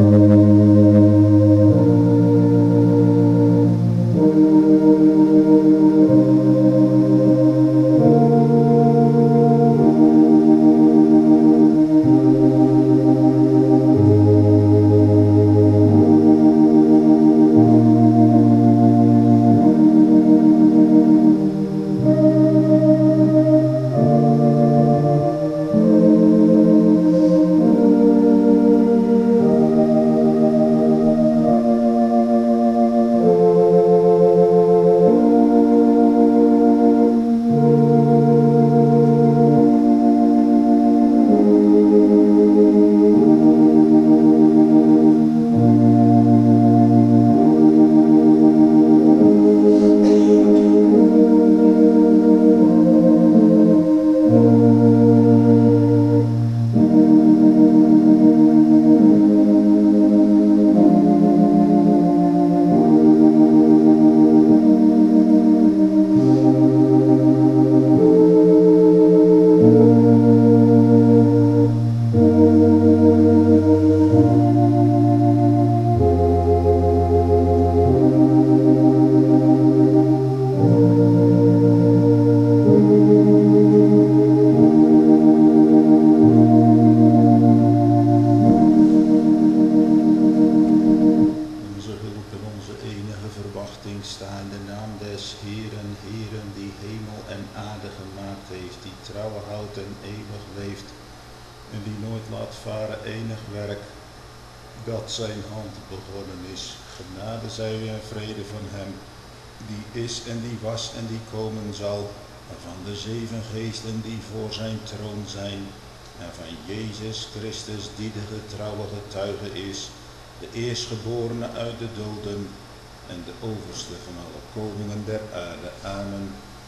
dat zijn hand begonnen is. Genade zij u en vrede van hem, die is en die was en die komen zal, en van de 7 geesten die voor zijn troon zijn, en van Jezus Christus die de getrouwe getuige is, de eerstgeborene uit de doden en de overste van alle koningen der aarde. Amen.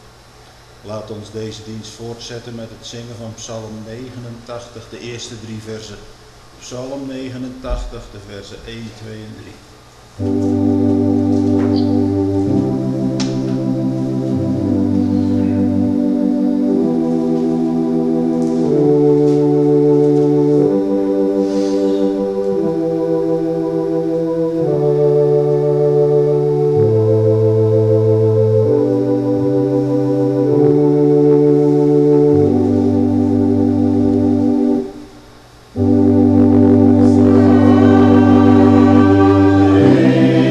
Laat ons deze dienst voortzetten met het zingen van Psalm 89, de eerste 3 versen. Psalm 89, de versen 1, 2 en 3. Amen.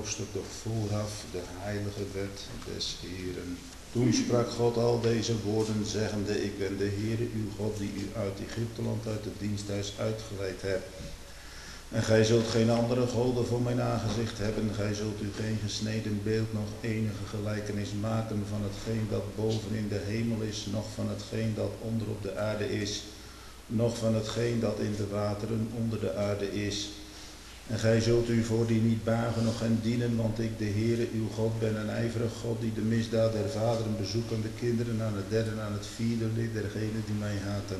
hoofdstuk doch vooraf de heilige wet des Heeren. Toen sprak God al deze woorden, zeggende, ik ben de Heere uw God, die u uit Egypteland, uit het diensthuis uitgeleid hebt. En gij zult geen andere goden voor mijn aangezicht hebben, gij zult u geen gesneden beeld, nog enige gelijkenis maken van hetgeen dat boven in de hemel is, noch van hetgeen dat onder op de aarde is, noch van hetgeen dat in de wateren onder de aarde is. En gij zult u voor die niet buigen, noch hen dienen, want ik, de Heere, uw God, ben een ijverig God, die de misdaad der vaderen bezoekt aan de kinderen, aan het derde en aan het vierde lid dergenen die mij haten.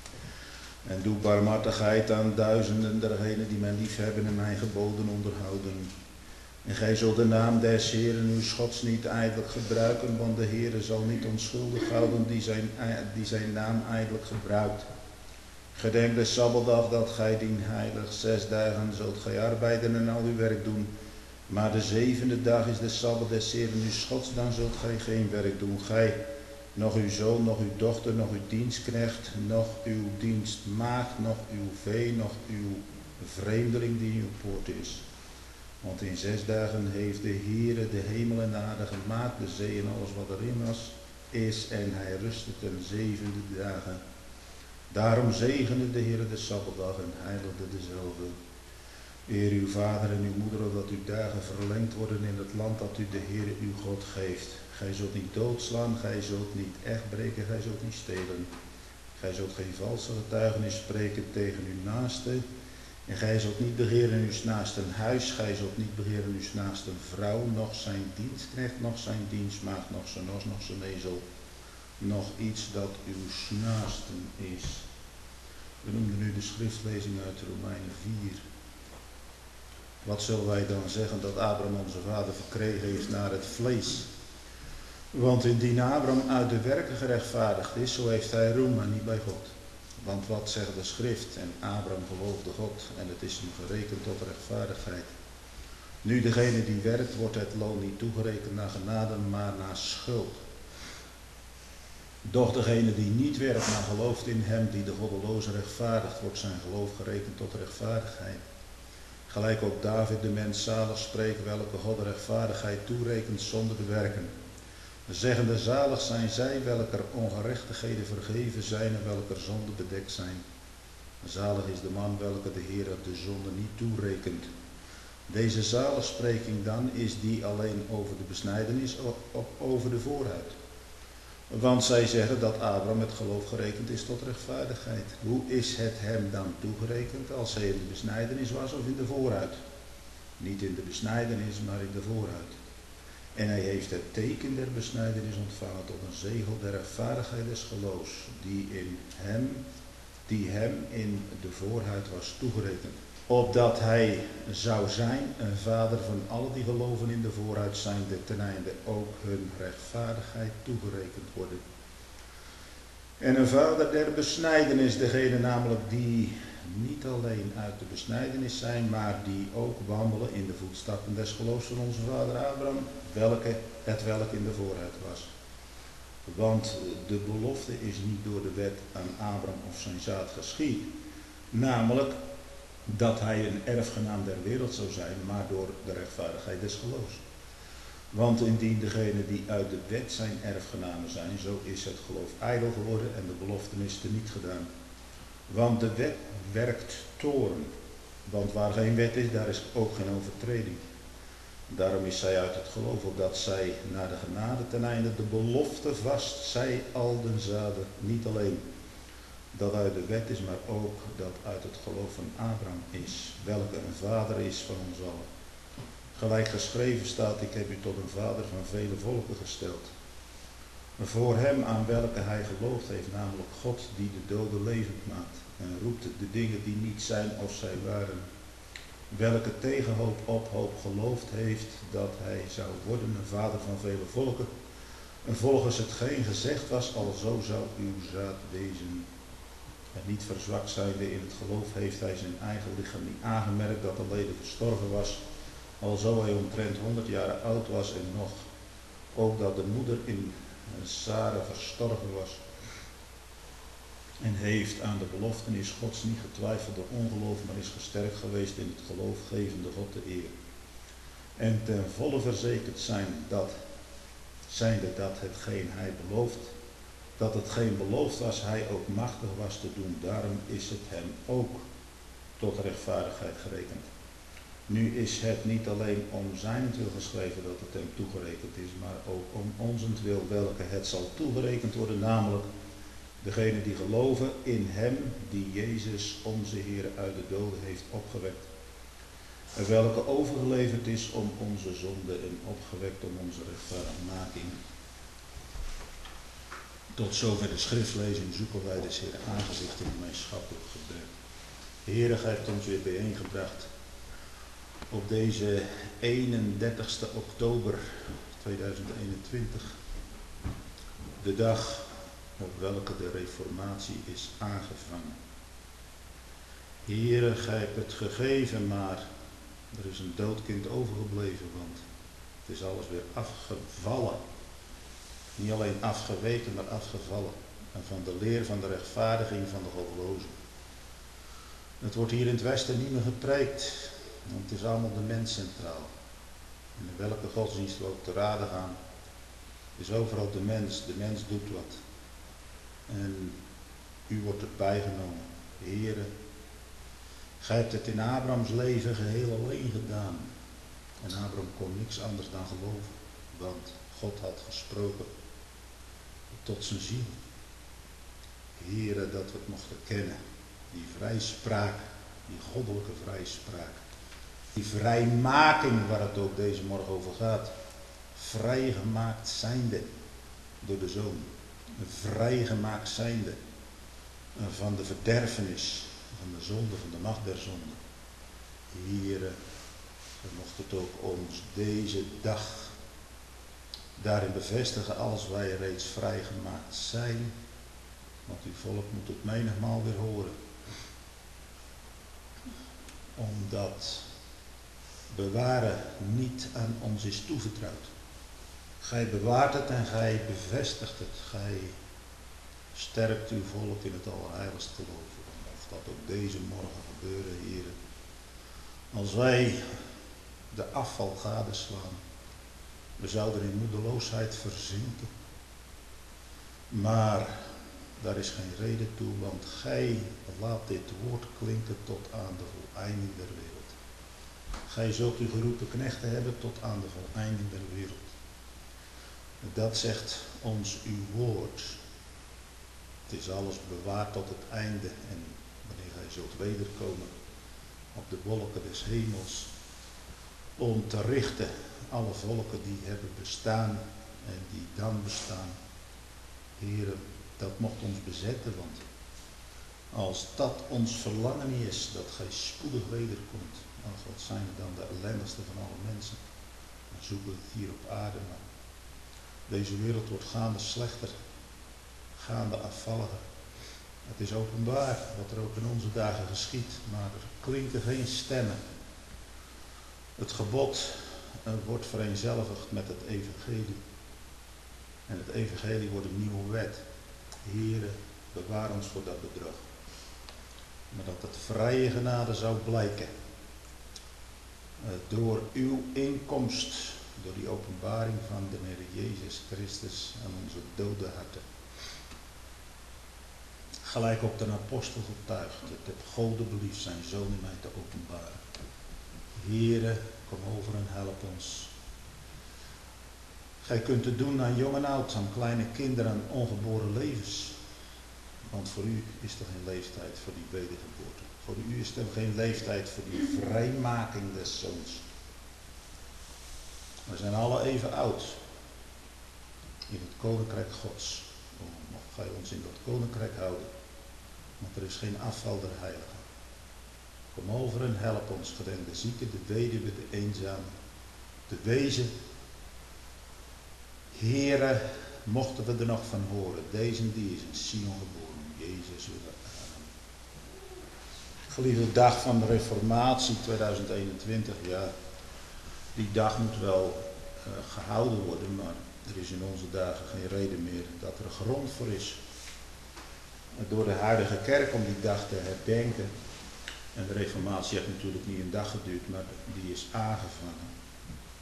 En doe barmhartigheid aan duizenden dergenen die mij liefhebben en mijn geboden onderhouden. En gij zult de naam des Heeren uw Gods niet ijdelijk gebruiken, want de Heere zal niet onschuldig houden die zijn naam ijdelijk gebruikt. Gedenk de Sabbatdag dat gij dien heilig, 6 dagen zult gij arbeiden en al uw werk doen. Maar de 7e dag is de Sabbat des Heeren uw Gods, dan zult gij geen werk doen. Gij, nog uw zoon, nog uw dochter, nog uw dienstknecht, nog uw dienstmaagd, nog uw vee, nog uw vreemdeling die in uw poort is. Want in 6 dagen heeft de Heere de hemel en de aarde gemaakt, de zee en alles wat erin is, en hij rustte ten 7e dagen. Daarom zegende de Heere de Sabbatdag en heiligde dezelfde. Eer uw vader en uw moeder, opdat uw dagen verlengd worden in het land dat u de Heere uw God geeft. Gij zult niet doodslaan, gij zult niet echt breken, gij zult niet stelen. Gij zult geen valse getuigenis spreken tegen uw naaste. En gij zult niet begeren uw naaste huis, gij zult niet begeren uw naaste vrouw, noch zijn dienstknecht, noch zijn dienstmaagd, noch zijn os, noch zijn ezel, nog iets dat uw naasten is. We noemden nu de schriftlezing uit Romeinen 4. Wat zullen wij dan zeggen dat Abraham onze vader verkregen heeft naar het vlees? Want indien Abraham uit de werken gerechtvaardigd is, zo heeft hij roem, maar niet bij God. Want wat zegt de schrift? En Abraham geloofde God en het is hem gerekend tot rechtvaardigheid. Nu degene die werkt, wordt het loon niet toegerekend naar genade, maar naar schuld. Doch degene die niet werkt, maar gelooft in hem die de goddeloze rechtvaardigt, wordt zijn geloof gerekend tot rechtvaardigheid. Gelijk ook David de mens zalig spreekt, welke God de rechtvaardigheid toerekent zonder de werken. Zeggende, zalig zijn zij, welker ongerechtigheden vergeven zijn en welker zonden bedekt zijn. Zalig is de man, welke de Heer de zonde niet toerekent. Deze zaligspreking dan is die alleen over de besnijdenis of over de voorhuid. Want zij zeggen dat Abraham met geloof gerekend is tot rechtvaardigheid. Hoe is het hem dan toegerekend als hij in de besnijdenis was of in de voorhuid? Niet in de besnijdenis, maar in de voorhuid. En hij heeft het teken der besnijdenis ontvangen tot een zegel der rechtvaardigheid des geloofs, die hem in de voorhuid was toegerekend. Opdat hij zou zijn een vader van allen die geloven in de voorhuid zijnde, ten einde ook hun rechtvaardigheid toegerekend worden. En een vader der besnijdenis, degene namelijk die niet alleen uit de besnijdenis zijn, maar die ook wandelen in de voetstappen des geloofs van onze vader Abraham, welk in de voorhuid was. Want de belofte is niet door de wet aan Abraham of zijn zaad geschied, namelijk dat hij een erfgenaam der wereld zou zijn, maar door de rechtvaardigheid des geloofs. Want indien degenen die uit de wet zijn erfgenamen zijn, zo is het geloof ijdel geworden en de beloftenis teniet gedaan. Want de wet werkt toorn, want waar geen wet is, daar is ook geen overtreding. Daarom is zij uit het geloof, opdat zij naar de genade ten einde de belofte vast, zij al den zaden, niet alleen dat uit de wet is, maar ook dat uit het geloof van Abraham is, welke een vader is van ons allen. Gelijk geschreven staat, ik heb u tot een vader van vele volken gesteld. Voor hem aan welke hij geloofd heeft, namelijk God die de doden levend maakt en roept de dingen die niet zijn of zij waren. Welke tegen hoop op hoop geloofd heeft dat hij zou worden een vader van vele volken. En volgens hetgeen gezegd was, alzo zou uw zaad wezen. En niet verzwakt zijnde in het geloof heeft hij zijn eigen lichaam niet aangemerkt dat alleen gestorven was, alzo hij omtrent 100 jaar oud was en nog. Ook dat de moeder in Sara verstorven was. En heeft aan de beloftenis Gods niet getwijfeld door ongeloof, maar is gesterkt geweest in het geloof, gevende God de eer. En ten volle verzekerd zijnde dat hetgeen hij belooft, dat hetgeen beloofd was, hij ook machtig was te doen. Daarom is het hem ook tot rechtvaardigheid gerekend. Nu is het niet alleen om zijnentwil geschreven dat het hem toegerekend is, maar ook om onzentwil, welke het zal toegerekend worden, namelijk degene die geloven in hem die Jezus onze Heer uit de doden heeft opgewekt. En welke overgeleverd is om onze zonde en opgewekt om onze rechtvaardigmaking. Tot zover de schriftlezing zoeken wij des Heer aangezicht in gemeenschappelijk gebed. Heer, gij hebt ons weer bijeengebracht op deze 31 oktober 2021. De dag op welke de reformatie is aangevangen. Heere, gij hebt het gegeven, maar er is een doodkind overgebleven, want het is alles weer afgevallen. Niet alleen afgeweken, maar afgevallen. En van de leer van de rechtvaardiging van de goddelozen. Het wordt hier in het Westen niet meer gepreekt, want het is allemaal de mens centraal. En in welke godsdienst we ook te raden gaan, is overal de mens doet wat. En u wordt erbij genomen. Heere, gij hebt het in Abrahams leven geheel alleen gedaan. En Abraham kon niks anders dan geloven, want God had gesproken tot zijn ziel. Heere, dat we het mochten kennen, die vrijspraak, die goddelijke vrijspraak. Die vrijmaking waar het ook deze morgen over gaat. Vrijgemaakt zijnde door de Zoon. Vrijgemaakt zijnde van de verderfenis, van de zonde, van de macht der zonde. Heere, we mochten het ook ons deze dag daarin bevestigen als wij reeds vrijgemaakt zijn. Want uw volk moet het menigmaal weer horen. Omdat bewaren niet aan ons is toevertrouwd. Gij bewaart het en gij bevestigt het. Gij sterkt uw volk in het allerheiligste geloven. Of dat ook deze morgen gebeuren, heren. Als wij de afval gadeslaan, we zouden in moedeloosheid verzinken. Maar daar is geen reden toe, want gij laat dit woord klinken tot aan de voleinding der wereld. Gij zult uw geroepen knechten hebben tot aan de voleinding der wereld. Dat zegt ons uw woord. Het is alles bewaard tot het einde en wanneer gij zult wederkomen op de wolken des hemels om te richten alle volken die hebben bestaan en die dan bestaan. Heere, dat mocht ons bezetten, want als dat ons verlangen is, dat gij spoedig wederkomt, wat zijn er dan de ellendigste van alle mensen? Dan zoeken we het hier op aarde, maar deze wereld wordt gaande slechter, gaande afvalliger. Het is openbaar wat er ook in onze dagen geschiet, maar er klinken geen stemmen. Het gebod wordt vereenzelvigd met het evangelie. En het evangelie wordt een nieuwe wet. Heere, bewaar ons voor dat bedrog. Maar dat het vrije genade zou blijken. Door uw inkomst, door die openbaring van de Heer Jezus Christus aan onze dode harten. Gelijk ook de apostel getuigt, het heb God beliefd zijn zoon in mij te openbaren. Heere, kom over en help ons. Gij kunt het doen aan jong en oud, aan kleine kinderen, aan ongeboren levens. Want voor u is er geen leeftijd voor die wedergeboorte. Voor u is er geen leeftijd voor die vrijmaking des zoons. We zijn alle even oud in het koninkrijk Gods. Mocht gij ons in dat koninkrijk houden. Want er is geen afval der heiligen. Kom over en help ons, gedenk de zieke, de weduwe, de eenzame, de wezen. Heere, mochten we er nog van horen, deze die is in Sion geboren, Jezus willen aan. Geliefde dag van de Reformatie 2021, ja, die dag moet wel gehouden worden, maar er is in onze dagen geen reden meer dat er grond voor is. Door de huidige kerk om die dag te herdenken. En de Reformatie heeft natuurlijk niet een dag geduurd, maar die is aangevangen.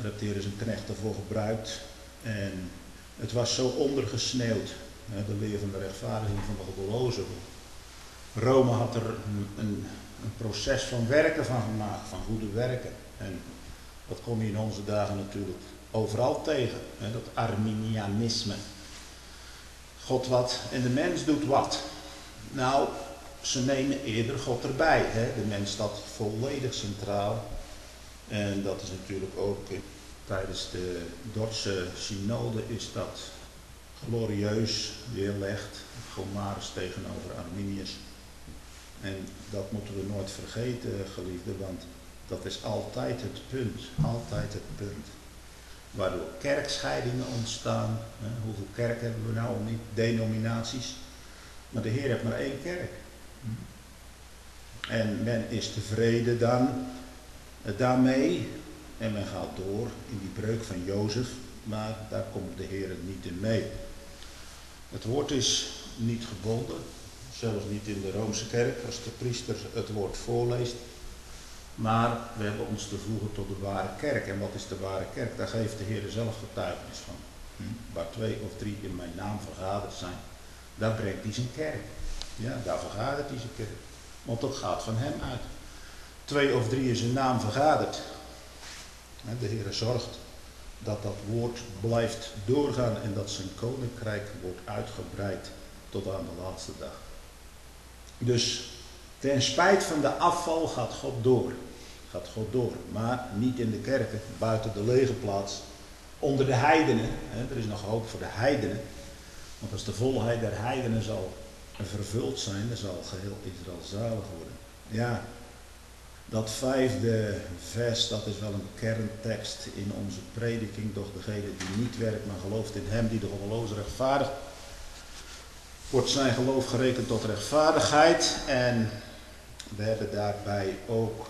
Daar heeft de Heer zijn knecht ervoor gebruikt. En het was zo ondergesneeuwd. De leer van de rechtvaardiging van de goddelozen. Rome had er een proces van werken van gemaakt, van goede werken. En dat kom je in onze dagen natuurlijk overal tegen. Dat Arminianisme. God wat en de mens doet wat. Nou, ze nemen eerder God erbij. De mens staat volledig centraal. En dat is natuurlijk ook tijdens de Dordtse synode is dat glorieus weerlegd. Gomarus tegenover Arminius. En dat moeten we nooit vergeten, geliefden, want dat is altijd het punt. Altijd het punt. Waardoor kerkscheidingen ontstaan. Hoeveel kerken hebben we nou? Niet denominaties. Maar de Heer heeft maar één kerk. En men is tevreden dan daarmee. En men gaat door in die breuk van Jozef. Maar daar komt de Heer niet in mee. Het woord is niet gebonden. Zelfs niet in de Roomse kerk als de priester het woord voorleest. Maar we hebben ons te voegen tot de ware kerk. En wat is de ware kerk? Daar geeft de Heer zelf getuigenis van. Waar 2 of 3 in mijn naam vergaderd zijn, daar brengt hij zijn kerk. Ja, daar vergadert hij zijn kerk. Want dat gaat van hem uit. 2 of 3 in zijn naam vergaderd. De Heer zorgt dat dat woord blijft doorgaan en dat zijn koninkrijk wordt uitgebreid tot aan de laatste dag. Dus ten spijt van de afval gaat God door. Gaat God door. Maar niet in de kerken, buiten de lege plaats. Onder de heidenen. Er is nog hoop voor de heidenen. Want als de volheid der heidenen zal vervuld zijn, dan zal geheel Israël zalig worden. Ja, dat 5e vers, dat is wel een kerntekst in onze prediking. Doch degene die niet werkt, maar gelooft in hem die de goddeloze rechtvaardigt, wordt zijn geloof gerekend tot rechtvaardigheid. En we hebben daarbij ook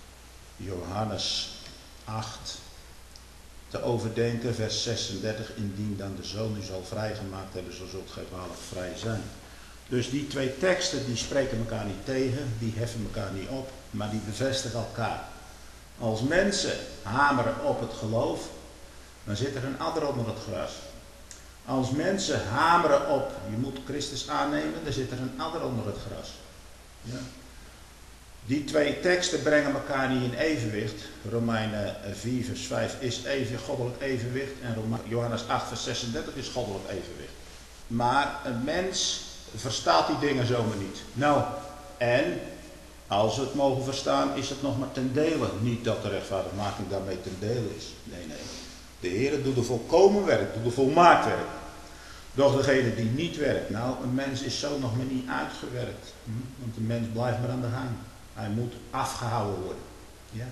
Johannes 8 te overdenken, vers 36. Indien dan de Zoon u zal vrijgemaakt hebben, zo zult gij waarlijk vrij zijn. Dus die 2 teksten die spreken elkaar niet tegen, die heffen elkaar niet op, maar die bevestigen elkaar. Als mensen hameren op het geloof, dan zit er een adder onder het gras. Als mensen hameren op, je moet Christus aannemen, dan zit er een adder onder het gras. Ja. Die 2 teksten brengen elkaar niet in evenwicht. Romeinen 4 vers 5 is goddelijk evenwicht en Johannes 8 vers 36 is goddelijk evenwicht. Maar een mens verstaat die dingen zomaar niet. Nou, en als we het mogen verstaan, is het nog maar ten dele. Niet dat de rechtvaardigmaking daarmee ten dele is. Nee. De Heer doet de volkomen werk, doet de volmaakt werk. Doch degene die niet werkt, nou, een mens is zo nog maar niet uitgewerkt. Want een mens blijft maar aan de gang. Hij moet afgehouden worden. Ja.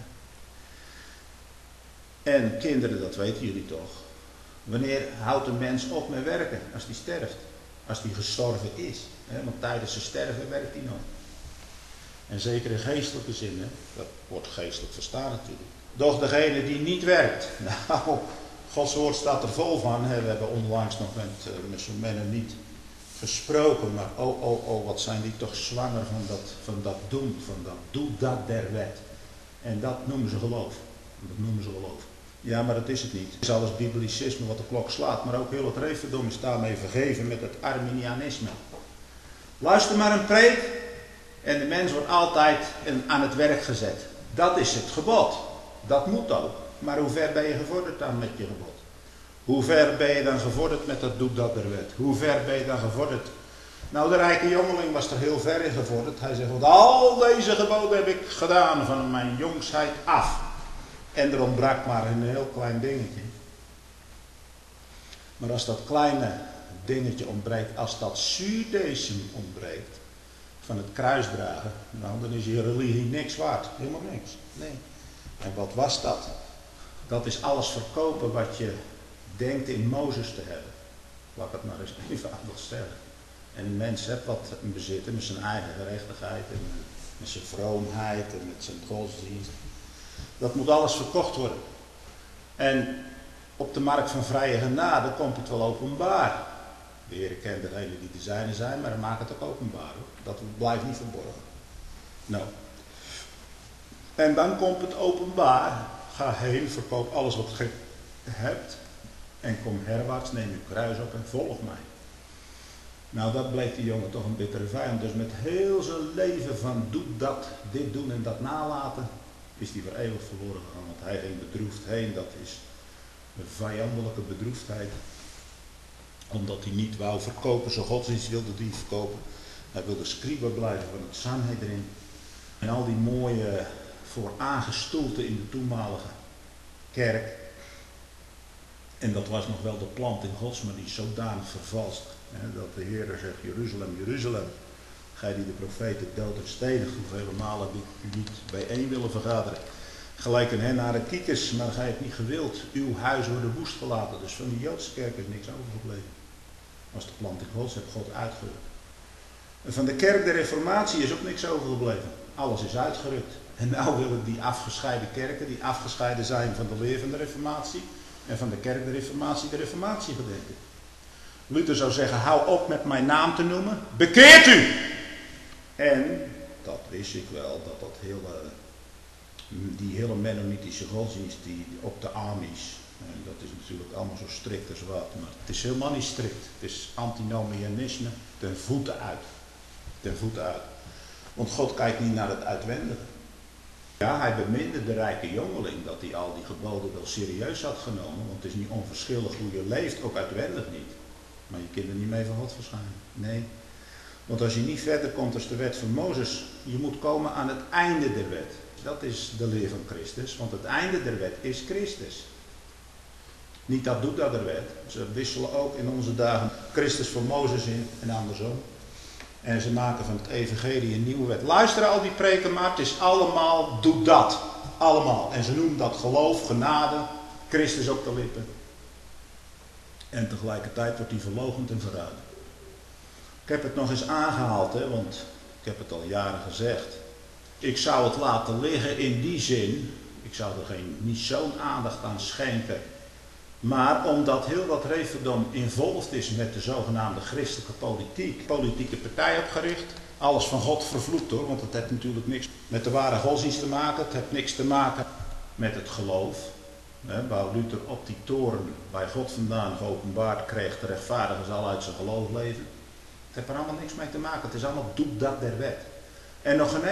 En kinderen, dat weten jullie toch. Wanneer houdt een mens op met werken? Als die sterft. Als die gestorven is. Want tijdens zijn sterven werkt hij nog. En zeker in geestelijke zin. Dat wordt geestelijk verstaan natuurlijk. Doch degene die niet werkt. Nou, Gods woord staat er vol van. We hebben onlangs nog met zo'n mannen niet gesproken. Maar wat zijn die toch zwanger van dat doen. Van dat doe dat der wet. En dat noemen ze geloof. Ja, maar dat is het niet. Het is alles biblicisme wat de klok slaat. Maar ook heel het reefdom is daarmee vergeven met het Arminianisme. Luister maar een preek. En de mens wordt altijd aan het werk gezet. Dat is het gebod. Dat moet ook. Maar hoe ver ben je gevorderd dan met je gebod? Hoe ver ben je dan gevorderd met dat doe dat der wet? Hoe ver ben je dan gevorderd? Nou, de rijke jongeling was er heel ver in gevorderd. Hij zegt, want al deze geboden heb ik gedaan van mijn jongsheid af. En er ontbrak maar een heel klein dingetje. Maar als dat kleine dingetje ontbreekt, als dat zuurdecem ontbreekt van het kruisdragen, nou, dan is je religie niks waard. Helemaal niks. Nee. En wat was dat? Dat is alles verkopen wat je denkt in Mozes te hebben. Laat ik het maar eens eenvoudig zeggen. En een mens heeft wat in bezitten met zijn eigen gerechtigheid en met zijn vroomheid en met zijn godsdienst. Dat moet alles verkocht worden. En op de markt van vrije genade komt het wel openbaar. De Heer kent degenen die de zijne zijn, maar hij maakt het ook openbaar. Hoor. Dat blijft niet verborgen. Nou. En dan komt het openbaar. Ga heen, verkoop alles wat je hebt en kom herwaarts, neem uw kruis op en volg mij. Nou, dat bleek die jongen toch een bittere vijand. Dus met heel zijn leven van doe dat, dit doen en dat nalaten, is hij voor eeuwig verloren gegaan. Want hij ging bedroefd heen, dat is een vijandelijke bedroefdheid. Omdat hij niet wou verkopen, zijn godsdienst wilde die verkopen. Hij wilde scribe blijven van het Sanhedrin. En al die mooie vooraangestoelten in de toenmalige kerk. En dat was nog wel de planting Gods, maar die is zodanig vervalst. Dat de Heer zegt, Jeruzalem, Jeruzalem, gij die de profeten dood en stenigt, hoeveel malen die u niet bijeen willen vergaderen. Gelijk een hen naar de kiekers, maar gij hebt niet gewild. Uw huis worden woest gelaten. Dus van die Joodse kerk is niks overgebleven. Als de planting Gods heeft God uitgerukt. En van de kerk der Reformatie is ook niks overgebleven. Alles is uitgerukt. En nou wil ik die afgescheiden kerken, die afgescheiden zijn van de leer van de Reformatie, en van de kerk der Reformatie, de Reformatie gedenken. Luther zou zeggen, hou op met mijn naam te noemen, bekeert u! En, dat wist ik wel, dat die hele Mennonitische godsdienst die op de Amish, en dat is natuurlijk allemaal zo strikt als wat, maar het is helemaal niet strikt. Het is antinomianisme ten voeten uit. Ten voeten uit. Want God kijkt niet naar het uitwendige. Ja, hij beminde de rijke jongeling dat hij al die geboden wel serieus had genomen, want het is niet onverschillig hoe je leeft, ook uitwendig niet. Maar je kunt er niet mee van God verschijnen. Nee. Want als je niet verder komt als de wet van Mozes, je moet komen aan het einde der wet. Dat is de leer van Christus, want het einde der wet is Christus. Niet dat doet dat de wet. Ze wisselen ook in onze dagen Christus voor Mozes in en andersom. En ze maken van het evangelie een nieuwe wet. Luister al die preken maar, het is allemaal, doe dat. Allemaal. En ze noemen dat geloof, genade, Christus op de lippen. En tegelijkertijd wordt die verloochend en verraden. Ik heb het nog eens aangehaald, want ik heb het al jaren gezegd. Ik zou het laten liggen in die zin, ik zou er niet zo'n aandacht aan schenken. Maar omdat heel wat Reformdom involved is met de zogenaamde christelijke politiek, politieke partij opgericht, alles van God vervloekt hoor, want het heeft natuurlijk niks met de ware godsdienst te maken, het heeft niks te maken met het geloof. Waar Luther op die toren bij God vandaan geopenbaard kreeg, de rechtvaardige zal uit zijn geloof leven. Het heeft er allemaal niks mee te maken, het is allemaal doe dat der wet. En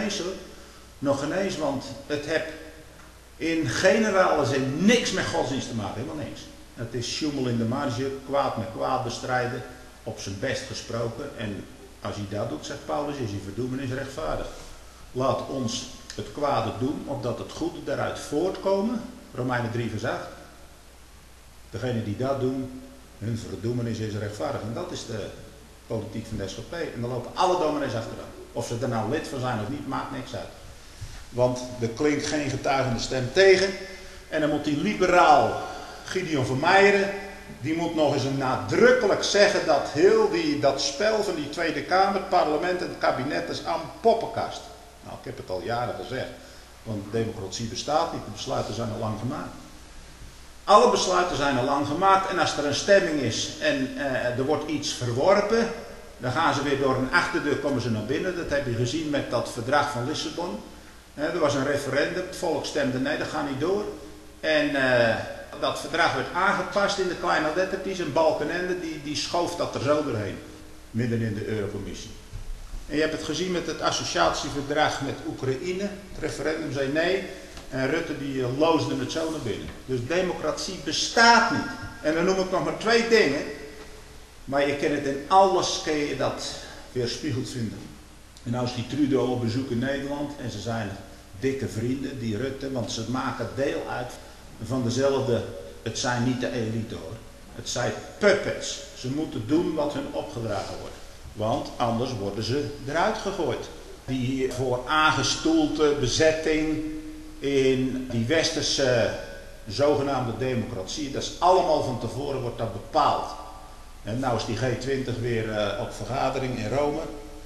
nog geen eens, want het heeft in generale zin niks met godsdienst te maken, helemaal niks. Het is sjoemel in de marge, kwaad met kwaad bestrijden, op zijn best gesproken. En als je dat doet, zegt Paulus, is je verdoemenis rechtvaardig. Laat ons het kwade doen, opdat het goede daaruit voortkomen. Romeinen 3 vers 8. Degenen die dat doen, hun verdoemenis is rechtvaardig. En dat is de politiek van de SGP. En dan lopen alle dominees achteraan. Of ze er nou lid van zijn of niet, maakt niks uit. Want er klinkt geen getuigende stem tegen. En dan moet die liberaal Gideon van Meijeren, die moet nog eens nadrukkelijk zeggen dat heel dat spel van die Tweede Kamer, het parlement en het kabinet is aan poppenkast. Nou, ik heb het al jaren gezegd. Want democratie bestaat niet, de besluiten zijn al lang gemaakt. Alle besluiten zijn al lang gemaakt en als er een stemming is en er wordt iets verworpen, dan gaan ze weer door een achterdeur, komen ze naar binnen. Dat heb je gezien met dat verdrag van Lissabon. Er was een referendum, het volk stemde nee, dat gaat niet door. En dat verdrag werd aangepast in de kleine lettertjes en Balkenende die schoof dat er zo doorheen. Midden in de Eurocommissie. En je hebt het gezien met het associatieverdrag met Oekraïne. Het referendum zei nee. En Rutte die loosde het zo naar binnen. Dus democratie bestaat niet. En dan noem ik nog maar 2 dingen. Maar je kan het in alles kun je dat weerspiegeld vinden. En nou is die Trudeau op bezoek in Nederland. En ze zijn dikke vrienden, die Rutte. Want ze maken deel uit van dezelfde. Het zijn niet de elite hoor. Het zijn puppets. Ze moeten doen wat hun opgedragen wordt. Want anders worden ze eruit gegooid. Die voor aangestoelte bezetting in die westerse zogenaamde democratie, dat is allemaal van tevoren wordt dat bepaald. En nou is die G20 weer op vergadering in Rome.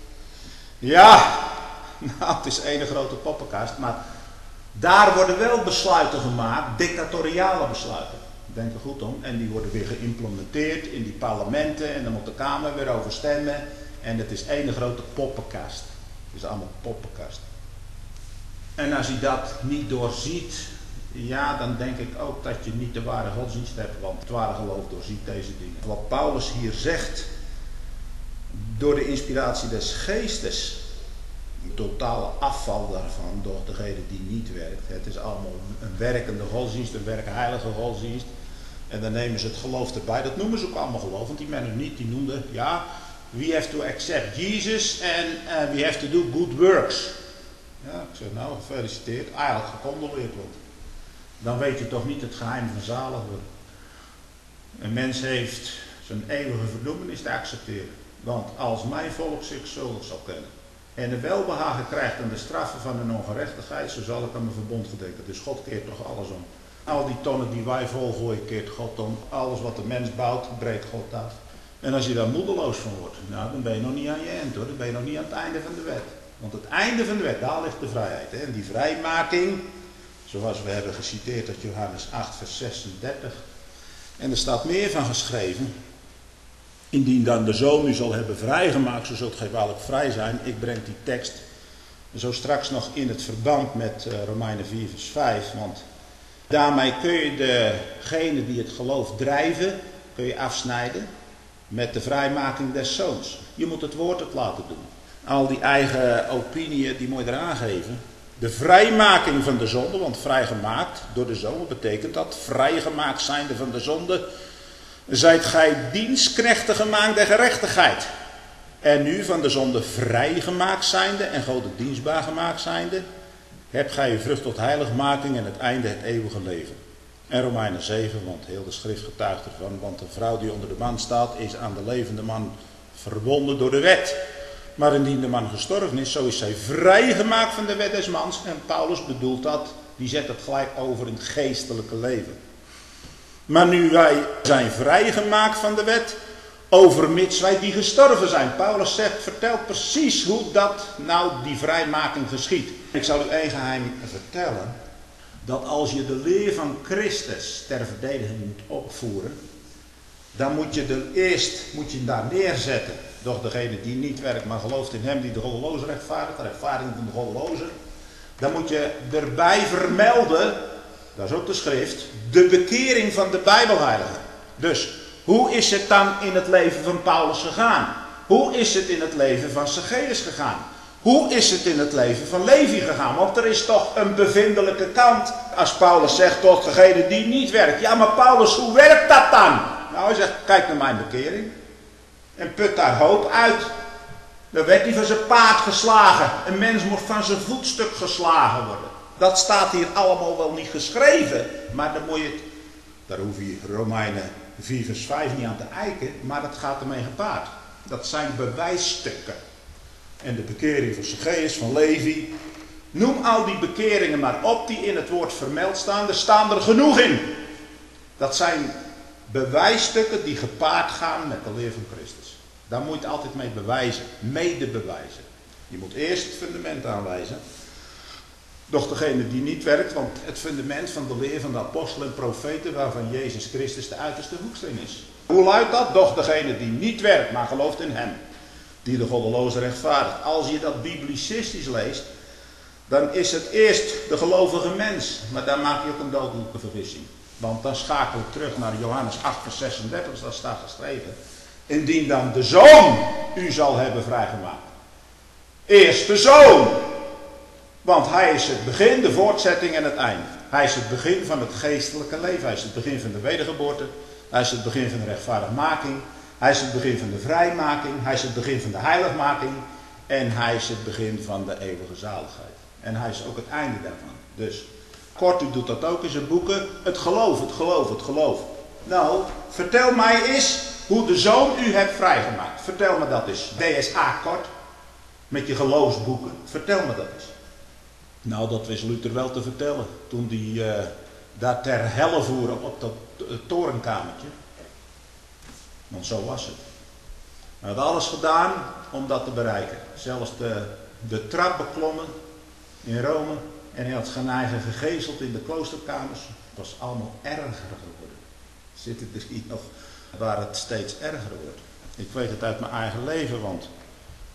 Ja, nou het is één grote poppenkast, maar daar worden wel besluiten gemaakt, dictatoriale besluiten. Denk er goed om. En die worden weer geïmplementeerd in die parlementen en dan moet de Kamer weer over stemmen. En het is één grote poppenkast. Het is allemaal poppenkast. En als hij dat niet doorziet ja, dan denk ik ook dat je niet de ware godsdienst hebt, want het ware geloof doorziet deze dingen. Wat Paulus hier zegt, door de inspiratie des geestes, een totale afval daarvan door degene die niet werkt. Het is allemaal een werkende godsdienst, een werkheilige godsdienst. En dan nemen ze het geloof erbij. Dat noemen ze ook allemaal geloof, want die mensen niet, die noemden, ja, we have to accept Jesus and we have to do good works. Ja, ik zeg nou, gefeliciteerd, eigenlijk gecondoleerd wordt. Dan weet je toch niet het geheim van zalig worden. Een mens heeft zijn eeuwige verdoemenis te accepteren. Want als mijn volk zich schuldig zal kennen en een welbehagen krijgt aan de straffen van hun ongerechtigheid, zo zal ik aan mijn verbond gedenken. Dus God keert toch alles om. Al die tonnen die wij volgooien, keert God om. Alles wat de mens bouwt, breekt God af. En als je daar moedeloos van wordt, nou, dan ben je nog niet aan je eind hoor. Dan ben je nog niet aan het einde van de wet. Want het einde van de wet, daar ligt de vrijheid. Hè? En die vrijmaking, zoals we hebben geciteerd uit Johannes 8 vers 36. En er staat meer van geschreven. Indien dan de Zoon u zal hebben vrijgemaakt, zo zult gij waarlijk vrij zijn. Ik breng die tekst zo straks nog in het verband met Romeinen 4 vers 5. Want daarmee kun je degene die het geloof drijven, kun je afsnijden met de vrijmaking des Zoons. Je moet het woord het laten doen. Al die eigen opinieën, die moet je eraan geven. De vrijmaking van de zonde, want vrijgemaakt door de Zoon betekent dat vrijgemaakt zijnde van de zonde, zijt gij dienstknechten gemaakt der gerechtigheid. En nu van de zonde vrijgemaakt zijnde en God dienstbaar gemaakt zijnde, hebt gij je vrucht tot heiligmaking en het einde het eeuwige leven. En Romeinen 7, want heel de schrift getuigt ervan, want de vrouw die onder de man staat is aan de levende man verbonden door de wet. Maar indien de man gestorven is, zo is zij vrijgemaakt van de wet des mans. En Paulus bedoelt dat, die zet het gelijk over in het geestelijke leven. Maar nu wij zijn vrijgemaakt van de wet, overmits wij die gestorven zijn. Paulus vertelt precies hoe dat nou die vrijmaking geschiet. Ik zal u één geheim vertellen. Dat als je de leer van Christus ter verdediging moet opvoeren, dan moet je eerst daar neerzetten. Doch degene die niet werkt, maar gelooft in hem die de goddeloze rechtvaardigt, de rechtvaardiging van de goddeloze. Dan moet je erbij vermelden, dat is ook de schrift, de bekering van de Bijbelheilige. Dus, hoe is het dan in het leven van Paulus gegaan? Hoe is het in het leven van Zacchaeus gegaan? Hoe is het in het leven van Levi gegaan? Want er is toch een bevindelijke kant. Als Paulus zegt tot degene die niet werkt. Ja, maar Paulus, hoe werkt dat dan? Nou, hij zegt, kijk naar mijn bekering. En put daar hoop uit. Dan werd hij van zijn paard geslagen. Een mens moet van zijn voetstuk geslagen worden. Dat staat hier allemaal wel niet geschreven. Maar dan moet je het, daar hoef je Romeinen 4 vers 5 niet aan te eiken. Maar dat gaat ermee gepaard. Dat zijn bewijsstukken. En de bekering van Zacchaeus, van Levi. Noem al die bekeringen maar op die in het woord vermeld staan. Er staan er genoeg in. Dat zijn bewijsstukken die gepaard gaan met de leer van Christus. Daar moet je het altijd mee bewijzen. Mede bewijzen. Je moet eerst het fundament aanwijzen. Doch degene die niet werkt, want het fundament van de leer van de apostelen en profeten, waarvan Jezus Christus de uiterste hoeksteen is. Hoe luidt dat? Doch degene die niet werkt, maar gelooft in hem, die de goddeloze rechtvaardigt. Als je dat biblicistisch leest, dan is het eerst de gelovige mens. Maar daar maak je ook een dodelijke vergissing. Want dan schakel ik terug naar Johannes 8 vers 36, daar staat geschreven. Indien dan de Zoon u zal hebben vrijgemaakt. Eerst de Zoon. Want hij is het begin, de voortzetting en het eind. Hij is het begin van het geestelijke leven. Hij is het begin van de wedergeboorte. Hij is het begin van de rechtvaardigmaking. Hij is het begin van de vrijmaking. Hij is het begin van de heiligmaking. En hij is het begin van de eeuwige zaligheid. En hij is ook het einde daarvan. Dus, kort, u doet dat ook in zijn boeken. Het geloof, het geloof, het geloof. Nou, vertel mij eens hoe de Zoon u hebt vrijgemaakt. Vertel me dat eens. DSA kort. Met je geloofsboeken. Vertel me dat eens. Nou, dat wist Luther wel te vertellen. Toen hij daar ter helle voeren op dat torenkamertje. Want zo was het. Hij had alles gedaan om dat te bereiken. Zelfs de trap beklommen in Rome. En hij had zijn eigen gegezeld in de kloosterkamers. Het was allemaal erger geworden. Zitten er hier nog waar het steeds erger wordt. Ik weet het uit mijn eigen leven, want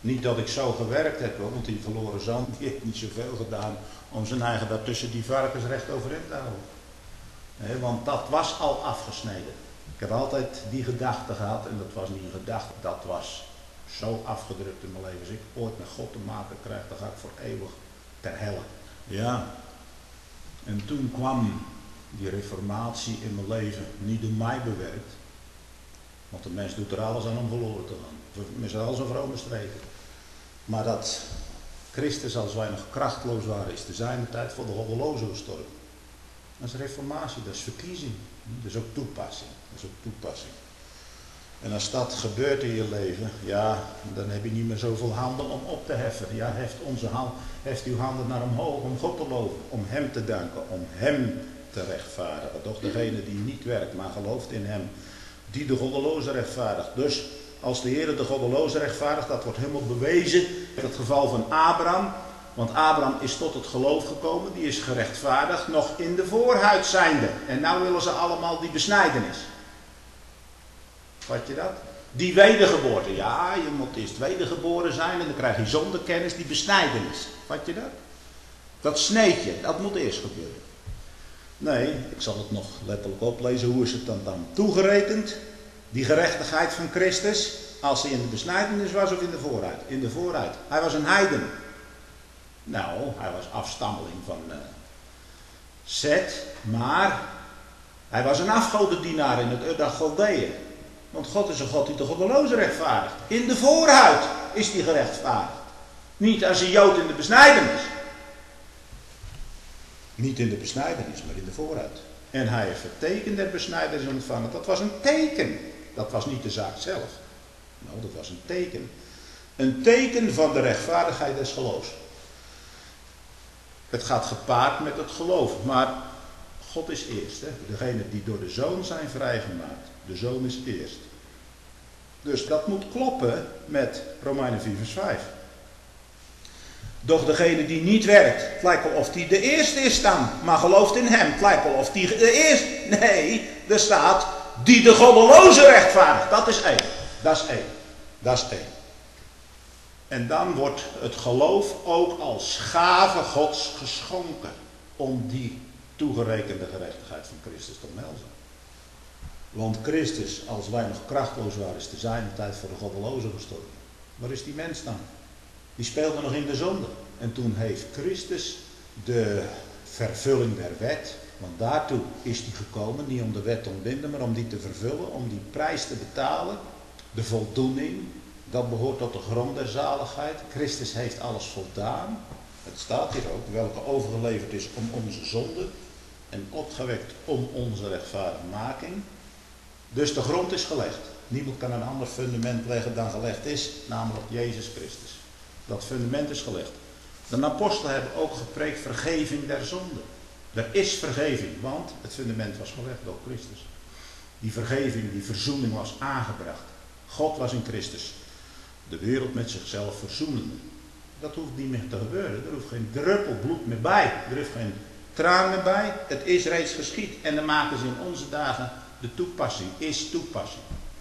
Niet dat ik zo gewerkt heb, want die verloren zoon die heeft niet zoveel gedaan om zijn eigen daar tussen die varkens recht overeind te houden. Want dat was al afgesneden. Ik heb altijd die gedachte gehad, en dat was niet een gedachte, dat was zo afgedrukt in mijn leven. Als ik ooit met God te maken krijg, dan ga ik voor eeuwig ter helle. Ja. En toen kwam die reformatie in mijn leven, niet door mij bewerkt. Want de mens doet er alles aan om verloren te gaan. Met z'n allen zo vrome streken. Maar dat Christus, als wij nog krachtloos waren, is te zijn de tijd voor de goddelozen gestorven. Dat is reformatie, dat is verkiezing. Dat is ook toepassing. Dat is ook toepassing. En als dat gebeurt in je leven, ja, dan heb je niet meer zoveel handen om op te heffen. Ja, heft uw handen naar omhoog om God te loven, om Hem te danken, om Hem te rechtvaardigen. Doch degene die niet werkt, maar gelooft in Hem, die de goddeloze rechtvaardigt. Dus als de Heer de goddeloze rechtvaardigt, dat wordt helemaal bewezen in het geval van Abraham. Want Abraham is tot het geloof gekomen, die is gerechtvaardigd, nog in de voorhuid zijnde. En nou willen ze allemaal die besnijdenis. Vat je dat? Die wedergeboorte. Ja, je moet eerst wedergeboren zijn en dan krijg je zonder kennis die besnijdenis. Vat je dat? Dat sneetje, dat moet eerst gebeuren. Nee, ik zal het nog letterlijk oplezen. Hoe is het dan toegerekend? Die gerechtigheid van Christus, als hij in de besnijdenis was of in de voorhuid? In de voorhuid. Hij was een heiden. Nou, hij was afstammeling van Zet, maar hij was een afgodendienaar in het Ur der Galdeeën. Want God is een God die de goddeloze rechtvaardigt. In de voorhuid is hij gerechtvaardigd. Niet als een Jood in de besnijdenis. Niet in de besnijdenis, maar in de voorhuid. En hij heeft het teken der besnijdenis ontvangen. Dat was een teken. Dat was niet de zaak zelf. Nou, dat was een teken. Een teken van de rechtvaardigheid des geloofs. Het gaat gepaard met het geloof. Maar God is eerst. Hè? Degenen die door de Zoon zijn vrijgemaakt. De Zoon is eerst. Dus dat moet kloppen met Romeinen 4 vers 5. Doch degene die niet werkt, het lijkt wel of die de eerste is dan. Maar gelooft in Hem, het lijkt wel of die de eerste... Nee, er staat die de goddeloze rechtvaardigt. Dat is één. Dat is één. Dat is één. En dan wordt het geloof ook als gave Gods geschonken. Om die toegerekende gerechtigheid van Christus te melden. Want Christus, als wij nog krachtloos waren, is te zijn de tijd voor de goddelozen gestorven. Waar is die mens dan? Die speelde nog in de zonde. En toen heeft Christus de vervulling der wet, want daartoe is hij gekomen, niet om de wet te ontbinden, maar om die te vervullen, om die prijs te betalen, de voldoening, dat behoort tot de grond der zaligheid. Christus heeft alles voldaan. Het staat hier ook, welke overgeleverd is om onze zonde en opgewekt om onze rechtvaardigmaking. Dus de grond is gelegd. Niemand kan een ander fundament leggen dan gelegd is, namelijk Jezus Christus. Dat fundament is gelegd. De apostelen hebben ook gepreekt vergeving der zonde. Er is vergeving, want het fundament was gelegd door Christus. Die vergeving, die verzoening was aangebracht. God was in Christus de wereld met zichzelf verzoenende. Dat hoeft niet meer te gebeuren. Er hoeft geen druppel bloed meer bij. Er hoeft geen traan meer bij. Het is reeds geschied. En dan maken ze in onze dagen de toepassing. Is toepassing.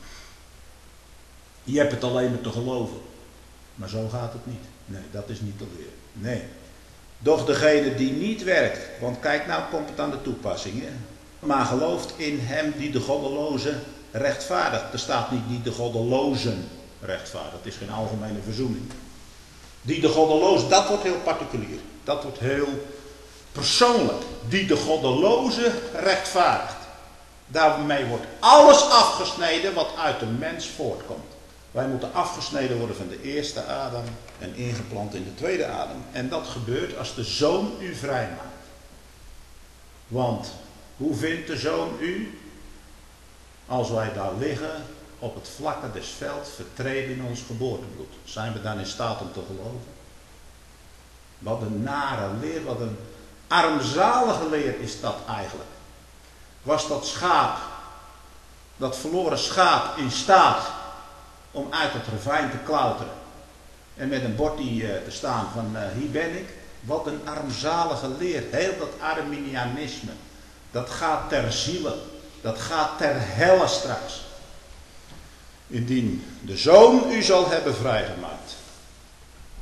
Je hebt het alleen maar te geloven. Maar zo gaat het niet. Nee, dat is niet te leren. Nee. Doch degene die niet werkt. Want kijk, nou komt het aan de toepassing. Hè? Maar gelooft in Hem die de goddeloze rechtvaardigt. Er staat niet die de goddelozen rechtvaardigt. Het is geen algemene verzoening. Die de goddeloze, dat wordt heel particulier. Dat wordt heel persoonlijk. Die de goddeloze rechtvaardigt. Daarmee wordt alles afgesneden wat uit de mens voortkomt. Wij moeten afgesneden worden van de eerste Adam en ingeplant in de tweede Adam. En dat gebeurt als de Zoon u vrijmaakt. Want hoe vindt de Zoon u? Als wij daar liggen op het vlakke des velds, vertreden in ons geboortebloed. Zijn we dan in staat om te geloven? Wat een nare leer, wat een armzalige leer is dat eigenlijk. Was dat schaap, dat verloren schaap in staat om uit het ravijn te klauteren en met een bordje te staan van hier ben ik? Wat een armzalige leer. Heel dat Arminianisme, dat gaat ter ziele, dat gaat ter helle straks. Indien de Zoon u zal hebben vrijgemaakt,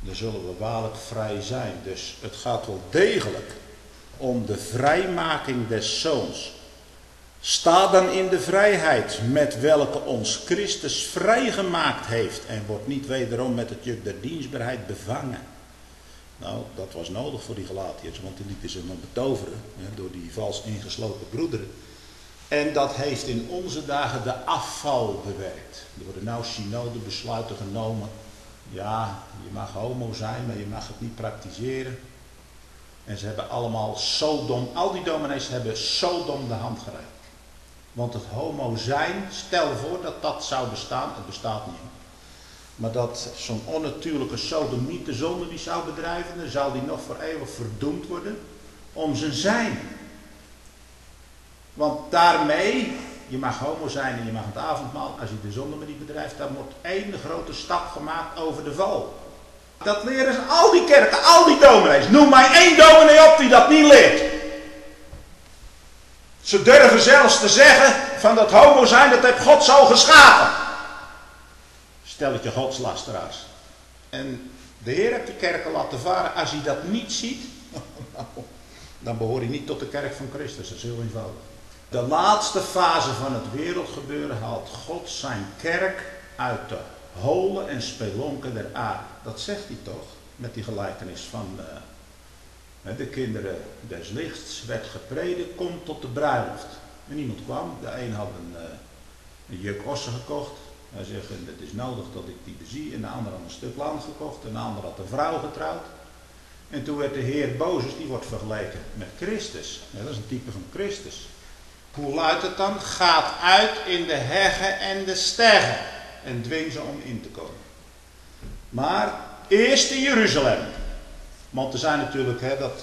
dan zullen we waarlijk vrij zijn. Dus het gaat wel degelijk om de vrijmaking des zoons. Sta dan in de vrijheid met welke ons Christus vrijgemaakt heeft en wordt niet wederom met het juk der dienstbaarheid bevangen. Nou, dat was nodig voor die Galatiërs, want die lieten ze nog betoveren door die vals ingesloten broederen. En dat heeft in onze dagen de afval bewerkt. Er worden nou synode besluiten genomen. Ja, je mag homo zijn, maar je mag het niet praktiseren. En ze hebben allemaal Sodom, al die dominees hebben Sodom de hand gereikt. Want het homo zijn, stel voor dat dat zou bestaan, het bestaat niet. Maar dat zo'n onnatuurlijke sodomiet de zonde die zou bedrijven, dan zou die nog voor eeuwig verdoemd worden om zijn zijn. Want daarmee, je mag homo zijn en je mag het avondmaal, als je de zonde maar niet bedrijft, dan wordt één grote stap gemaakt over de val. Dat leren ze al die kerken, al die dominees. Noem mij één dominee op die dat niet leert. Ze durven zelfs te zeggen van dat homo zijn, dat heeft God zo geschapen. Stelletje godslasteraars. En de Heer heeft de kerken laten varen. Als hij dat niet ziet, dan behoor je niet tot de kerk van Christus. Dat is heel eenvoudig. De laatste fase van het wereldgebeuren haalt God zijn kerk uit de holen en spelonken der aarde. Dat zegt hij toch, met die gelijkenis van de kinderen des lichts werd gepredikt, kom tot de bruiloft. En niemand kwam. De een had een juk ossen gekocht. Hij zegt, het is nodig dat ik die bezie. En de ander had een stuk land gekocht. En de ander had een vrouw getrouwd. En toen werd de Heer boos, dus die wordt vergeleken met Christus. Ja, dat is een type van Christus. Hoe luidt het dan? Gaat uit in de heggen en de steggen. En dwing ze om in te komen. Maar eerst in Jeruzalem. Want er zijn natuurlijk,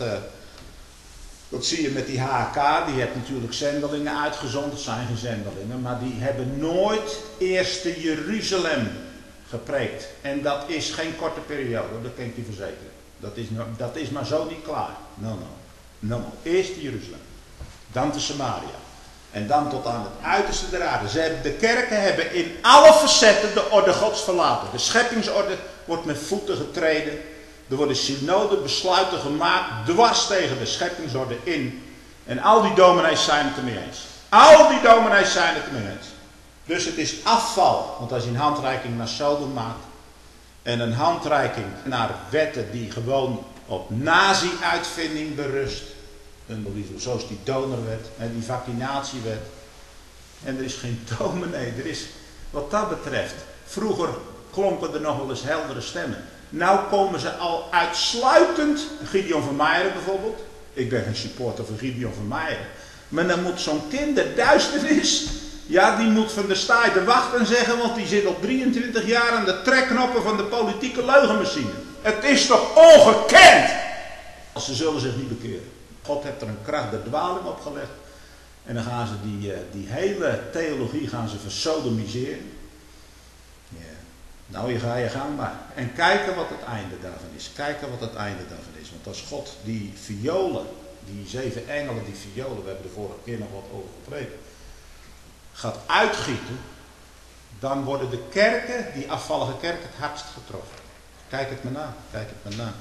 dat zie je met die HK, die heeft natuurlijk zendelingen uitgezonden. Het zijn geen zendelingen, maar die hebben nooit eerst in Jeruzalem gepreekt. En dat is geen korte periode, dat kan ik je verzekeren. Dat is maar zo niet klaar. No. Eerst in Jeruzalem. Dan te Samaria. En dan tot aan het uiterste der aarde. De kerken hebben in alle facetten de orde Gods verlaten. De scheppingsorde wordt met voeten getreden. Er worden synode besluiten gemaakt dwars tegen de scheppingsorde in. En al die dominees zijn het ermee eens. Al die dominees zijn het ermee eens. Dus het is afval. Want als je een handreiking naar Sodom maakt. En een handreiking naar wetten die gewoon op nazi-uitvinding berust. Zoals die donorwet en die vaccinatiewet. En er is geen dominee. Er is wat dat betreft. Vroeger klonken er nog wel eens heldere stemmen. Nou komen ze al uitsluitend, Gideon van Meijeren bijvoorbeeld. Ik ben geen supporter van Gideon van Meijeren. Maar dan moet zo'n kinderduisternis, ja, die moet van de staai de wachten zeggen, want die zit al 23 jaar aan de trekknoppen van de politieke leugenmachine. Het is toch ongekend? Ze zullen zich niet bekeren. God heeft er een kracht der dwaling opgelegd. En dan gaan ze die hele theologie gaan ze versodomiseren. Nou, je ga je gang maar. En kijken wat het einde daarvan is. Want als God die violen, die 7 engelen, die violen, we hebben de vorige keer nog wat over gepreekt, gaat uitgieten, dan worden de kerken, die afvallige kerk, het hardst getroffen. Kijk het me na.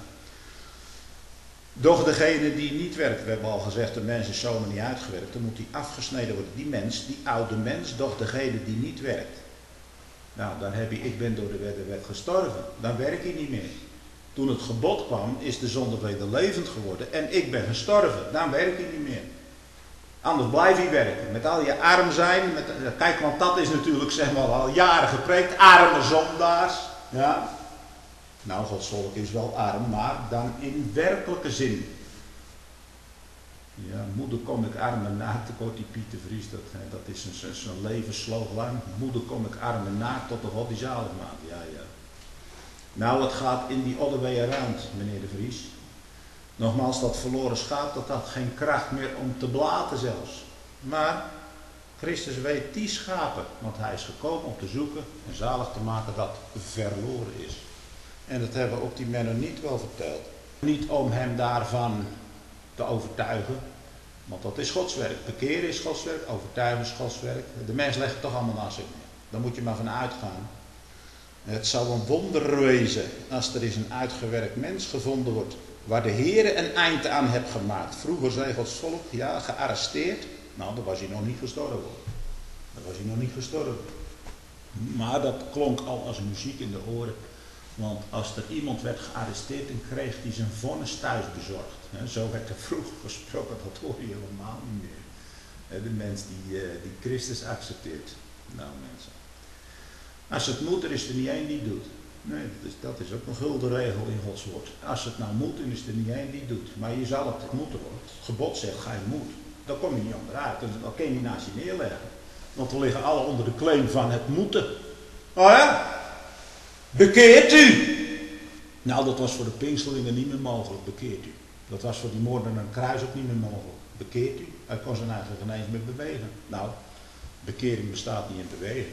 Doch degene die niet werkt, we hebben al gezegd, de mens is zomaar niet uitgewerkt, dan moet die afgesneden worden. Die mens, die oude mens, doch degene die niet werkt. Nou, dan ik ben door de wet gestorven. Dan werk ik niet meer. Toen het gebod kwam, is de zonde wederlevend geworden. En ik ben gestorven. Dan werk ik niet meer. Anders blijf je werken. Met al je arm zijn. Kijk, want dat is natuurlijk zeg maar al jaren gepreekt. Arme zondaars. Ja. Nou, Gods volk is wel arm, maar dan in werkelijke zin. Ja, moeder kom ik arm en naakt, tekort die Pieter Vries, dat is een levensslogan. Moeder kom ik arm en naakt tot de God die zalig maakt. Ja. Nou, het gaat in die oddeweeën rond, meneer de Vries. Nogmaals, dat verloren schaap, dat had geen kracht meer om te blaten zelfs. Maar Christus weet die schapen, want hij is gekomen om te zoeken en zalig te maken dat verloren is. En dat hebben ook die Mennonieten wel verteld. Niet om hem daarvan te overtuigen, want dat is Gods werk. Bekeren is Gods werk, overtuigen is Gods werk. De mens legt het toch allemaal naast zich neer. Daar moet je maar van uitgaan Het zou een wonder wezen als er eens een uitgewerkt mens gevonden wordt waar de Heer een eind aan heeft gemaakt. Vroeger zei Gods volk, ja, gearresteerd. Nou, dan was hij nog niet gestorven. Dan was hij nog niet gestorven. Maar dat klonk al als muziek in de oren. Want als er iemand werd gearresteerd, dan kreeg hij zijn vonnis thuis bezorgd. Zo werd er vroeger gesproken, dat hoor je helemaal niet meer. De mens die Christus accepteert. Nou mensen. Als het moet, er is er niet één die het doet. Nee, dat is ook een gulden regel in Gods woord. Als het nou moet, dan is er niet één die het doet. Maar je zal het moeten worden. Het gebod zegt, ga je moet. Daar kom je niet onderuit. Dan kan je niet naast je neerleggen. Want we liggen alle onder de claim van het moeten. Oh ja? Bekeert u! Nou, dat was voor de Pinksterlingen niet meer mogelijk. Bekeert u. Dat was voor die moordenaar aan het kruis ook niet meer mogelijk. Bekeert u? Hij kon zijn eigen geen eens meer bewegen. Nou, bekering bestaat niet in beweging.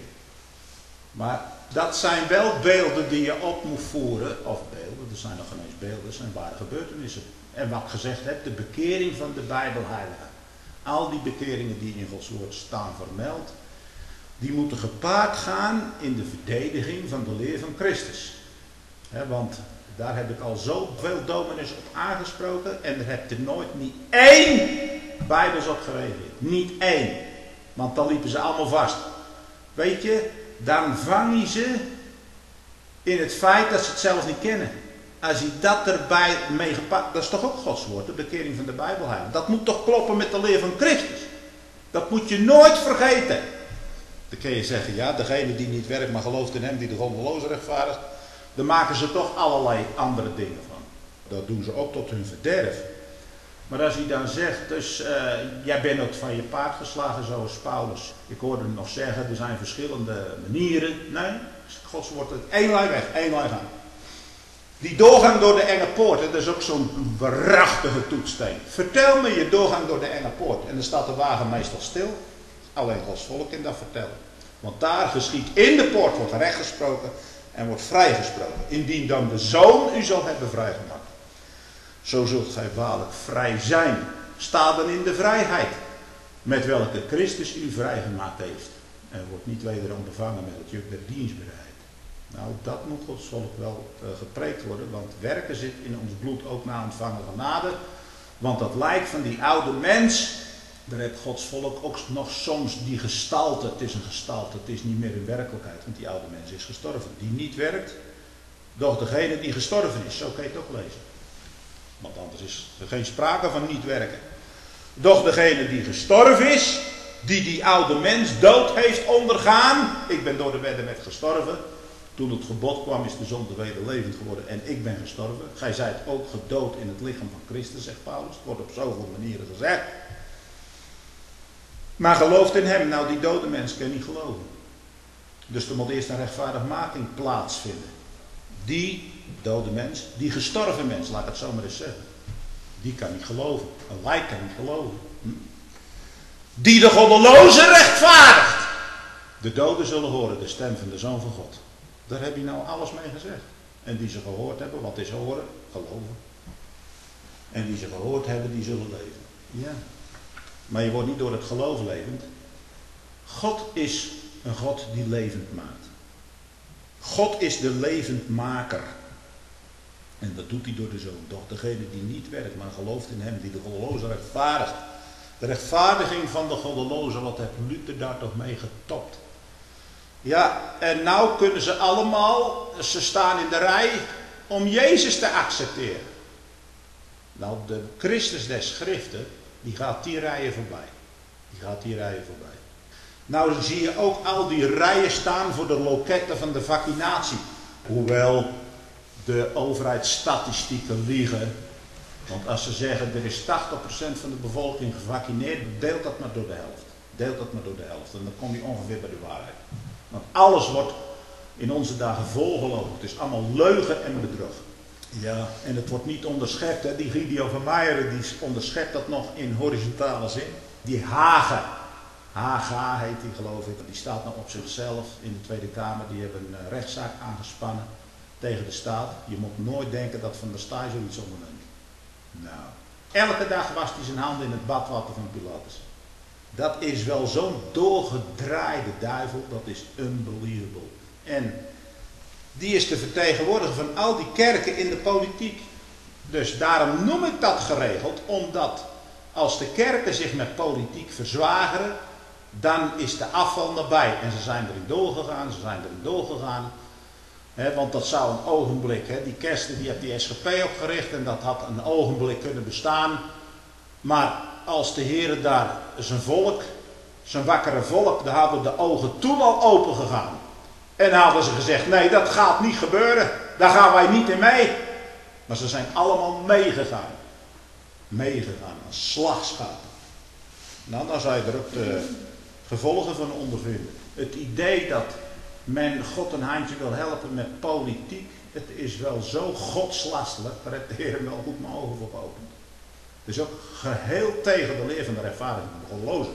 Maar dat zijn wel beelden die je op moet voeren. Of beelden, er zijn nog geen eens beelden, dat zijn ware gebeurtenissen. En wat ik gezegd heb, de bekering van de Bijbelheiligen. Al die bekeringen die in Gods woord staan vermeld, die moeten gepaard gaan in de verdediging van de leer van Christus. Want daar heb ik al zoveel dominees op aangesproken en er hebt er nooit niet één Bijbels op gereageerd. Niet één. Want dan liepen ze allemaal vast. Weet je, dan vang je ze in het feit dat ze het zelf niet kennen. Als je dat erbij meegepakt, dat is toch ook Gods woord, de bekering van de Bijbelheiligen. Dat moet toch kloppen met de leer van Christus. Dat moet je nooit vergeten. Dan kun je zeggen, ja, degene die niet werkt, maar gelooft in hem die de goddeloze rechtvaardigt, daar maken ze toch allerlei andere dingen van. Dat doen ze ook tot hun verderf. Maar als hij dan zegt, dus jij bent ook van je paard geslagen zoals Paulus. Ik hoorde hem nog zeggen, er zijn verschillende manieren. Nee, Gods woord het één lijn weg, één lijn gaan. Die doorgang door de enge poort, dat is ook zo'n waarachtige toetssteen. Vertel me je doorgang door de enge poort. En dan staat de wagen meestal stil. Alleen Gods volk kan dat vertellen. Want daar geschiet in de poort, wordt recht gesproken en wordt vrijgesproken. Indien dan de Zoon u zal hebben vrijgemaakt. Zo zult gij waarlijk vrij zijn. Sta dan in de vrijheid. Met welke Christus u vrijgemaakt heeft. En wordt niet wederom bevangen met het juk der dienstbaarheid. Nou, dat moet Gods volk wel gepreekt worden. Want werken zit in ons bloed ook na ontvangen genade. Want dat lijk van die oude mens, daar heeft Gods volk ook nog soms die gestalte. Het is een gestalte, het is niet meer een werkelijkheid. Want die oude mens is gestorven. Die niet werkt, doch degene die gestorven is. Zo kan je het ook lezen. Want anders is er geen sprake van niet werken. Doch degene die gestorven is, die oude mens dood heeft ondergaan. Ik ben door de wet gestorven. Toen het gebod kwam is de zonde wederlevend geworden en ik ben gestorven. Gij zijt ook gedood in het lichaam van Christus, zegt Paulus. Het wordt op zoveel manieren gezegd. Maar gelooft in hem. Nou, die dode mens kan niet geloven. Dus er moet eerst een rechtvaardigmaking plaatsvinden. Die dode mens, die gestorven mens, laat ik het zo maar eens zeggen. Die kan niet geloven. Een lijk kan niet geloven. Die de goddeloze rechtvaardigt. De doden zullen horen de stem van de Zoon van God. Daar heb je nou alles mee gezegd. En die ze gehoord hebben, wat is horen? Geloven. En die ze gehoord hebben, die zullen leven. Ja. Maar je wordt niet door het geloof levend. God is een God die levend maakt. God is de levendmaker. En dat doet hij door de Zoon. Doch degene die niet werkt, maar gelooft in hem, die de goddeloze rechtvaardigt. De rechtvaardiging van de goddeloze, wat heeft Luther daar toch mee getopt. Ja, en nou kunnen ze allemaal, ze staan in de rij om Jezus te accepteren. Nou, de Christus des Schriften, die gaat die rijen voorbij. Die gaat die rijen voorbij. Nou, dan zie je ook al die rijen staan voor de loketten van de vaccinatie. Hoewel de overheidsstatistieken liegen. Want als ze zeggen, er is 80% van de bevolking gevaccineerd, deelt dat maar door de helft. Deelt dat maar door de helft. En dan kom je ongeveer bij de waarheid. Want alles wordt in onze dagen volgelogen. Het is allemaal leugen en bedrog. Ja, en het wordt niet onderschept. Hè. Die Guido van Meijeren, die onderschept dat nog in horizontale zin. Die Haga heet die geloof ik. Die staat nog op zichzelf in de Tweede Kamer. Die hebben een rechtszaak aangespannen tegen de staat. Je moet nooit denken dat Van der Staaij zoiets onderneemt. Nou, elke dag wast hij zijn handen in het badwater van Pilatus. Dat is wel zo'n doorgedraaide duivel, dat is unbelievable. En Die is de vertegenwoordiger van al die kerken in de politiek. Dus daarom noem ik dat geregeld, omdat als de kerken zich met politiek verzwageren, dan is de afval nabij. En ze zijn erin doorgegaan. Want dat zou een ogenblik, die Kersten die heeft die SGP opgericht en dat had een ogenblik kunnen bestaan. Maar als de Heer daar zijn volk, zijn wakkere volk, daar hadden de ogen toen al open gegaan. En hadden ze gezegd, nee, dat gaat niet gebeuren, daar gaan wij niet in mee. Maar ze zijn allemaal meegegaan als slagschapen. Nou, dan zou je er ook de gevolgen van ondervinden. Het idee dat men God een handje wil helpen met politiek, het is wel zo godslastelijk, daar heeft de Heer wel goed mijn ogen voor geopend. Het is ook geheel tegen de leer van de rechtvaardiging van de goddelozen.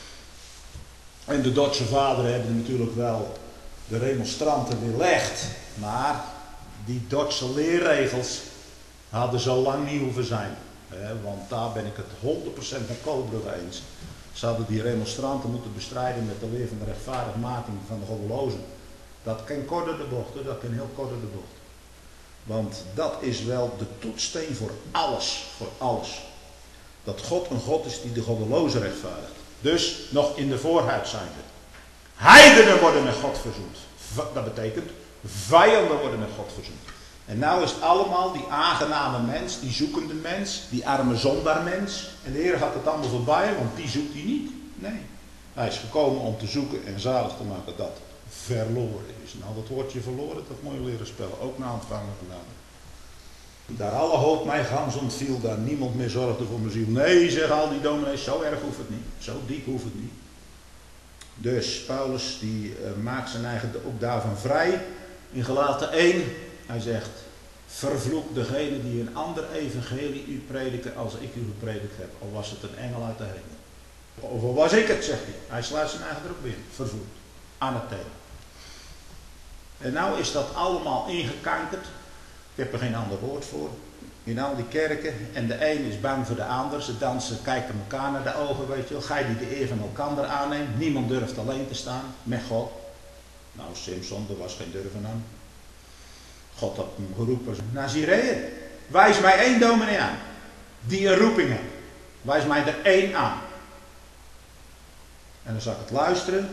En de Duitse vaderen hebben natuurlijk wel de remonstranten weerlegd, maar die Duitse leerregels hadden zo lang niet hoeven zijn. Want daar ben ik het 100% met Koolbrugge eens. Ze hadden die remonstranten moeten bestrijden met de leer van de rechtvaardigmaking van de goddelozen. Dat kan korter de bocht, dat kan heel korter de bocht. Want dat is wel de toetssteen voor alles. Dat God een God is die de goddelozen rechtvaardigt. Dus nog in de voorhuid zijnde. Heidenen worden met God verzoend. Dat betekent vijanden worden met God verzoend. En nou is het allemaal die aangename mens, die zoekende mens, die arme zondaar-mens. En de Heer gaat het allemaal voorbij, want die zoekt hij niet. Nee. Hij is gekomen om te zoeken en zalig te maken dat verloren is. Nou, dat woordje verloren, dat moet je leren spellen. Ook na ontvangen vandaan. Daar alle hoop mij gans ontviel, daar niemand meer zorgde voor mijn ziel. Nee, zeggen al die dominees, zo erg hoeft het niet. Zo diep hoeft het niet. Dus Paulus die maakt zijn eigen ook daarvan vrij. In Galaten 1, hij zegt, vervloek degene die een ander evangelie u prediken als ik u gepredikt heb. Al was het een engel uit de hemel. Of al was ik het, zegt hij. Hij sluit zijn eigen er ook weer. Vervloekt. Anathema. En nou is dat allemaal ingekankerd. Ik heb er geen ander woord voor. In al die kerken. En de een is bang voor de ander. Ze dansen, kijken elkaar naar de ogen, weet je wel. Gij die de eer van elkander aanneemt. Niemand durft alleen te staan met God. Nou, Simson, er was geen durven aan. God had hem geroepen. Nazireeën. Wijs mij één dominee aan. Die een roeping heeft. Wijs mij er één aan. En dan zal ik het luisteren.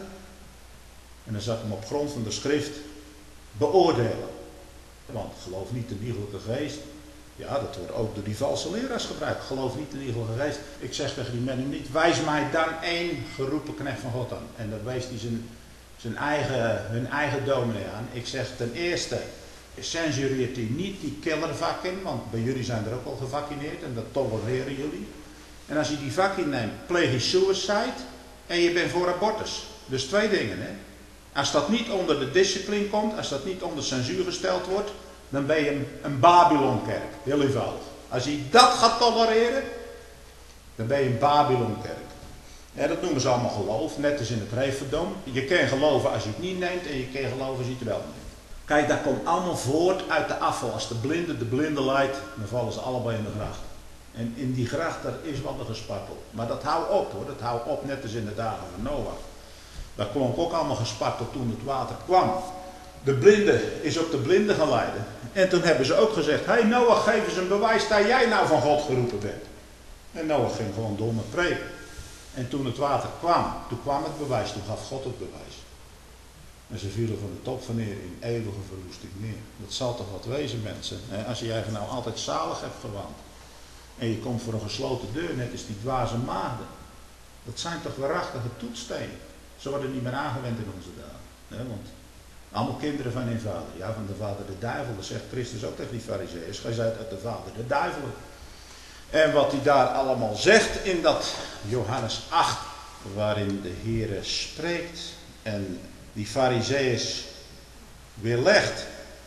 En dan zal ik hem op grond van de schrift beoordelen. Want geloof niet in de iegelijke geest. Ja, dat wordt ook door die valse leraars gebruikt. Geloof niet in de iegelijke geest. Ik zeg tegen die mensen niet, wijs mij dan één geroepen knecht van God aan. En dan wijst hij hun eigen dominee aan. Ik zeg ten eerste, censureert hij niet die killervakken, want bij jullie zijn er ook al gevaccineerd en dat tolereren jullie. En als je die vakking neemt, pleeg je suicide en je bent voor abortus. Dus twee dingen, hè. Als dat niet onder de discipline komt, als dat niet onder censuur gesteld wordt, dan ben je een Babylonkerk. Heel eenvoudig. Als je dat gaat tolereren, dan ben je een Babylonkerk. Ja, dat noemen ze allemaal geloof, net als in het Referdom. Je kan geloven als je het niet neemt en je kan geloven als je het wel neemt. Kijk, dat komt allemaal voort uit de afval. Als de blinde leidt, dan vallen ze allebei in de gracht. En in die gracht, daar is wat een gespartel. Maar dat houdt op hoor, dat houdt op net als in de dagen van Noach. Dat klonk ook allemaal gesparteld toen het water kwam. De blinde is op de blinde gaan leiden. En toen hebben ze ook gezegd, hey Noach, geef eens een bewijs dat jij nou van God geroepen bent. En Noach ging gewoon door met preken. En toen het water kwam, toen kwam het bewijs, toen gaf God het bewijs. En ze vielen van de top van neer in eeuwige verwoesting neer. Dat zal toch wat wezen, mensen. Als je eigenlijk nou altijd zalig hebt gewand. En je komt voor een gesloten deur, net als die dwaze maagden. Dat zijn toch waarachtige toetsstenen. Ze worden niet meer aangewend in onze dagen. Want allemaal kinderen van hun vader. Ja, van de vader de duivel. Dat zegt Christus ook tegen die farizeeërs. Gij zijt uit de vader de duivel. En wat hij daar allemaal zegt in dat Johannes 8. Waarin de Heere spreekt. En die farizeeërs weerlegt.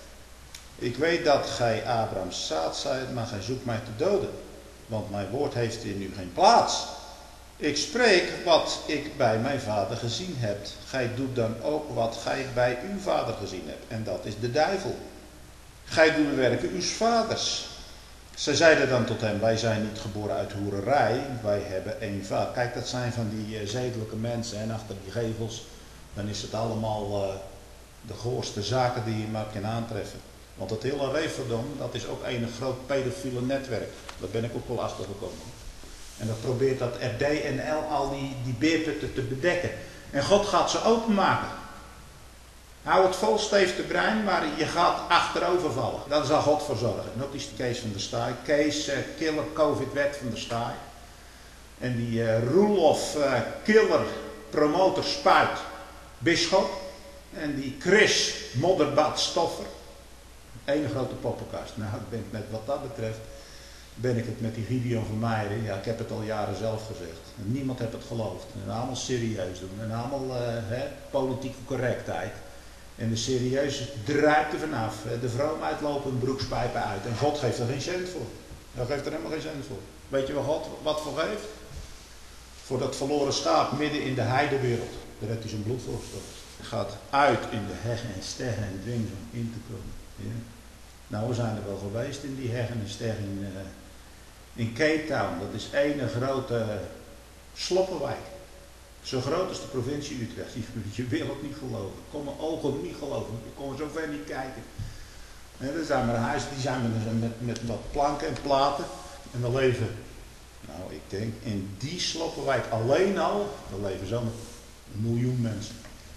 Ik weet dat gij Abrahams zaad zijt, maar gij zoekt mij te doden. Want mijn woord heeft in u geen plaats. Ik spreek wat ik bij mijn vader gezien heb. Gij doet dan ook wat gij bij uw vader gezien hebt. En dat is de duivel. Gij doet de werken uws vaders. Ze zeiden dan tot hem, wij zijn niet geboren uit hoererij. Wij hebben één vader. Kijk, dat zijn van die zedelijke mensen. En achter die gevels, dan is het allemaal de goorste zaken die je maar kan aantreffen. Want het hele Referdom, dat is ook een groot pedofiele netwerk. Daar ben ik ook wel achter gekomen. En dat probeert dat RDNL al die beerputten te bedekken. En God gaat ze openmaken. Hou het vol, steef de brein, maar je gaat achterover vallen. Daar zal God voor zorgen. En ook die Kees van der Staaij. Kees, killer, COVID-wet van der Staaij. En die Roelof, killer, promotor, spuit, bisschop. En die Chris, modderbad, stoffer. Eén grote poppenkast. Nou, ik denk net wat dat betreft, ben ik het met die Gideon van Meijeren. Ja, ik heb het al jaren zelf gezegd. En niemand heeft het geloofd. En allemaal serieus doen. En allemaal politieke correctheid. En de serieuze druipt er vanaf. De vroomheid lopen broekspijpen uit. En God geeft er geen cent voor. Hij geeft er helemaal geen cent voor. Weet je wat God wat voor geeft? Voor dat verloren schaap midden in de heidewereld. Daar heeft hij zijn bloed voor gestopt. Hij gaat uit in de heggen en steggen en dwingt om in te komen. Ja. Nou, we zijn er wel geweest in die heggen en steggen in Cape Town. Dat is één grote sloppenwijk. Zo groot als de provincie Utrecht. Je wil het niet geloven. Ik kon mijn ogen niet geloven. Ik kon zo ver niet kijken. En er zijn maar huizen, die zijn met wat planken en platen. En we leven, nou ik denk, in die sloppenwijk alleen al, er leven zo'n 1 miljoen mensen.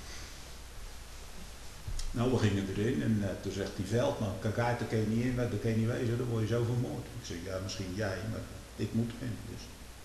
Nou, we gingen erin en toen zegt die Veldman, kijk uit, daar kun je niet in, daar kun je niet wezen, dan word je zo vermoord. Ik zeg, ja, misschien jij, maar ik moet erin. Dus.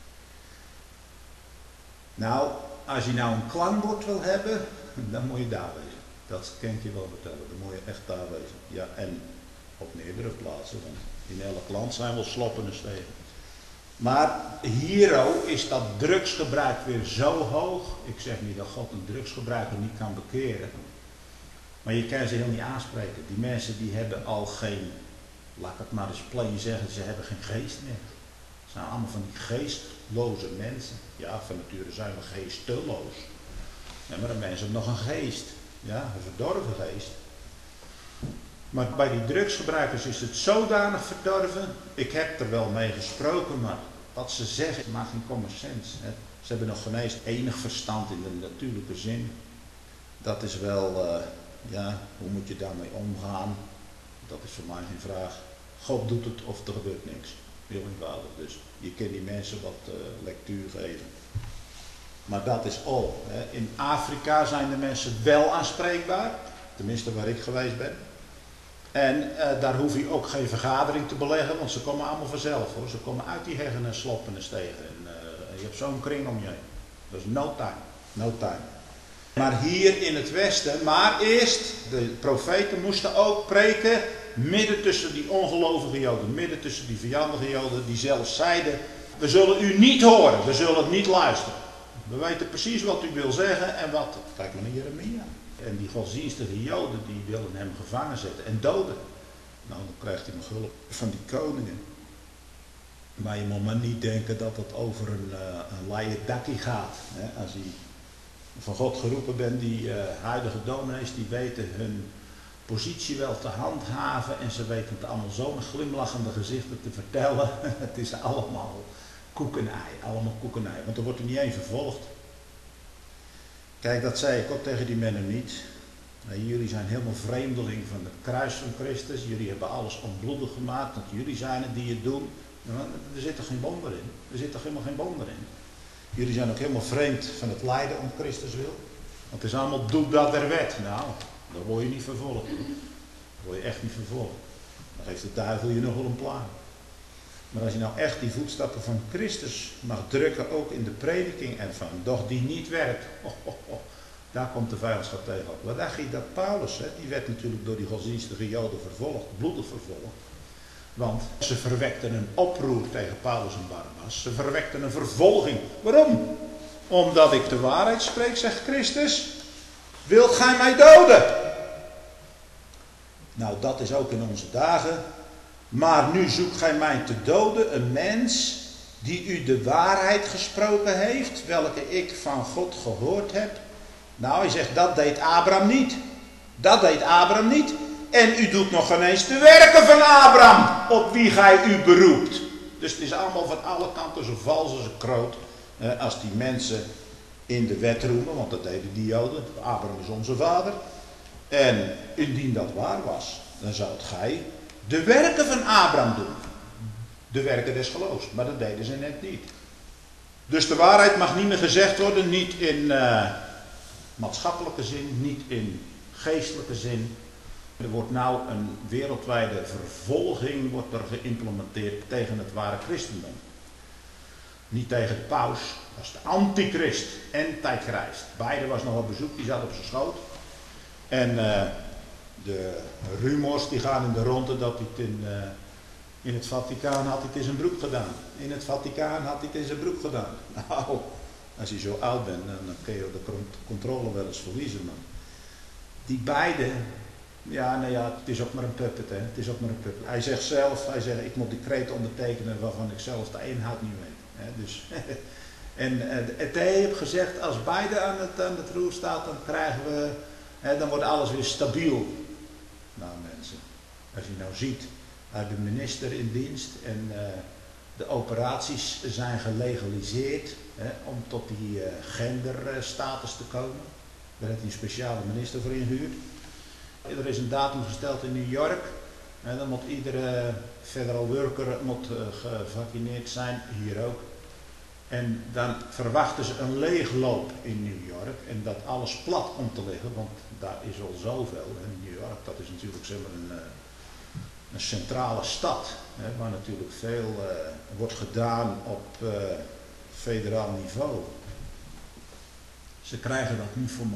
Nou, als je nou een klankbord wil hebben, dan moet je daar wezen. Dat kan ik je wel vertellen, dan moet je echt daar wezen. Ja, en op meerdere plaatsen, want in elk land zijn wel sloppen en stegen. Maar hier is dat drugsgebruik weer zo hoog. Ik zeg niet dat God een drugsgebruiker niet kan bekeren. Maar je kan ze heel niet aanspreken. Die mensen die hebben al geen, laat ik het maar eens plain zeggen, ze hebben geen geest meer. Het zijn allemaal van die geestloze mensen. Ja, van nature zijn we geesteloos. Ja, maar een mens heeft nog een geest. Ja, een verdorven geest. Maar bij die drugsgebruikers is het zodanig verdorven. Ik heb er wel mee gesproken, maar wat ze zeggen maakt geen common sense. Hè. Ze hebben nog geen eens enig verstand in de natuurlijke zin. Dat is wel, ja, hoe moet je daarmee omgaan? Dat is voor mij geen vraag. God doet het of er gebeurt niks. Heel eenvoudig. Dus je kunt die mensen wat lectuur geven. Maar dat is al. Hè. In Afrika zijn de mensen wel aanspreekbaar. Tenminste waar ik geweest ben. En daar hoef je ook geen vergadering te beleggen, want ze komen allemaal vanzelf hoor. Ze komen uit die heggen en sloppen en stegen. En je hebt zo'n kring om je heen. Dat is no time. No time. Maar hier in het westen, maar eerst, de profeten moesten ook preken midden tussen die ongelovige Joden, midden tussen die vijandige Joden, die zelfs zeiden, we zullen u niet horen, we zullen niet luisteren. We weten precies wat u wil zeggen en wat. Kijk maar naar Jeremia. En die godsdienstige Joden die willen hem gevangen zetten en doden. Nou, dan krijgt hij nog hulp van die koningen. Maar je moet maar niet denken dat het over een laïdakkie gaat. Hè? Als je van God geroepen bent, die huidige dominees, die weten hun positie wel te handhaven. En ze weten het allemaal zo'n glimlachende gezichten te vertellen. Het is allemaal koekenij, allemaal koekenij. Want er wordt er niet één vervolgd. Kijk, dat zei ik ook tegen die mannen niet. Jullie zijn helemaal vreemdeling van het kruis van Christus. Jullie hebben alles onbloedig gemaakt. Want jullie zijn het die het doen. Er zit er geen wonder in. Er zit er helemaal geen wonder in. Jullie zijn ook helemaal vreemd van het lijden om Christus wil. Want het is allemaal doe dat der wet. Nou, dan word je niet vervolgd. Dan word je echt niet vervolgd. Dan geeft de duivel je nog wel een plan. Maar als je nou echt die voetstappen van Christus mag drukken, ook in de prediking ervan, doch die niet werkt, daar komt de vijandschap tegen op. Wat dacht je dat Paulus, die werd natuurlijk door die godsdienstige Joden vervolgd, bloedig vervolgd. Want ze verwekten een oproer tegen Paulus en Barnabas. Ze verwekten een vervolging. Waarom? Omdat ik de waarheid spreek, zegt Christus. Wilt gij mij doden? Nou, dat is ook in onze dagen. Maar nu zoekt gij mij te doden, een mens die u de waarheid gesproken heeft, welke ik van God gehoord heb. Nou, hij zegt, dat deed Abraham niet. Dat deed Abraham niet. En u doet nog ineens de werken van Abraham, op wie gij u beroept. Dus het is allemaal van alle kanten zo vals als een kroot. Als die mensen in de wet roemen, want dat deden die Joden. Abraham is onze vader. En indien dat waar was, dan zoudt gij de werken van Abraham doen. De werken des geloofs. Maar dat deden ze net niet. Dus de waarheid mag niet meer gezegd worden, niet in maatschappelijke zin, niet in geestelijke zin. Er wordt nou een wereldwijde vervolging wordt er geïmplementeerd tegen het ware christendom. Niet tegen de paus, dat is de antichrist en tijdgereisd. Beide was nog op bezoek, die zat op zijn schoot. En de rumors die gaan in de ronde dat hij het in het Vaticaan had hij het in zijn broek gedaan. In het Vaticaan had hij het in zijn broek gedaan. Nou, als je zo oud bent, dan kun je de controle wel eens verliezen. Man. Die beide, het is ook maar een puppet, hè. Het is ook maar een puppet. Hij zegt zelf, ik moet decreten ondertekenen waarvan ik zelf de inhoud niet weet. Hè. Dus, en het heeft gezegd, als beide aan het roer staat, dan krijgen we, dan wordt alles weer stabiel. Nou mensen, als je nou ziet, de minister in dienst en de operaties zijn gelegaliseerd om tot die genderstatus te komen. Daar heeft hij een speciale minister voor ingehuurd. Er is een datum gesteld in New York. Dan moet iedere federal worker gevaccineerd zijn, hier ook. En dan verwachten ze een leegloop in New York en dat alles plat komt te liggen, want daar is al zoveel. En New York, dat is natuurlijk zeg maar een centrale stad, waar natuurlijk veel wordt gedaan op federaal niveau. Ze krijgen dat niet voor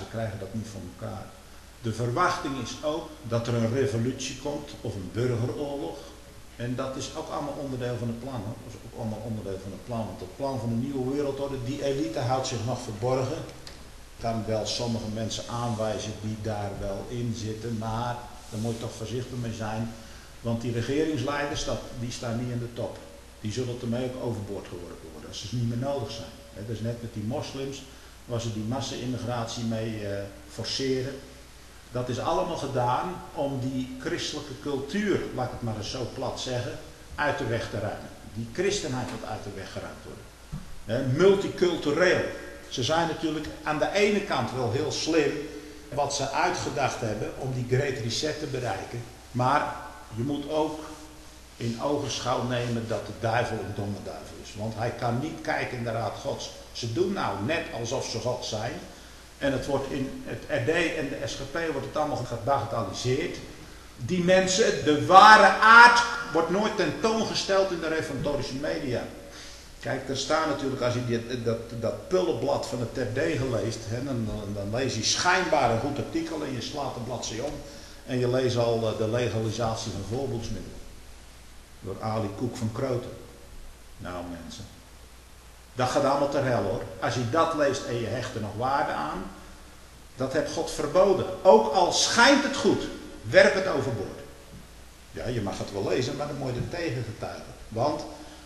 elkaar, De verwachting is ook dat er een revolutie komt of een burgeroorlog. En dat is ook allemaal onderdeel van het plan. Hoor. Dat is ook allemaal onderdeel van het plan. Want het plan van de nieuwe wereldorde, die elite houdt zich nog verborgen. Ik kan wel sommige mensen aanwijzen die daar wel in zitten, maar daar moet je toch voorzichtig mee zijn. Want die regeringsleiders, die staan niet in de top. Die zullen ermee ook overboord geworpen worden als ze niet meer nodig zijn. Dat is net met die moslims, waar ze die massa-immigratie mee forceren. Dat is allemaal gedaan om die christelijke cultuur, laat ik het maar eens zo plat zeggen, uit de weg te ruimen. Die christenheid moet uit de weg geruimd worden. Multicultureel. Ze zijn natuurlijk aan de ene kant wel heel slim wat ze uitgedacht hebben om die Great Reset te bereiken. Maar je moet ook in ogenschouw nemen dat de duivel een domme duivel is. Want hij kan niet kijken in de raad Gods. Ze doen nou net alsof ze God zijn. En het wordt in het RD en de SGP wordt het allemaal gebagatelliseerd. Die mensen, de ware aard, wordt nooit tentoongesteld in de reformatorische media. Kijk, er staan natuurlijk, als je dat pullenblad van het RD geleest, dan lees je schijnbaar een goed artikel en je slaat de bladzijde om. En je leest al de legalisatie van voorboedsmiddelen. Door Ali Koek van Kroten. Nou mensen. Dat gaat allemaal ter hel hoor. Als je dat leest en je hecht er nog waarde aan. Dat heeft God verboden. Ook al schijnt het goed. Werp het overboord. Ja, je mag het wel lezen, maar dan moet je er tegen getuigen. Want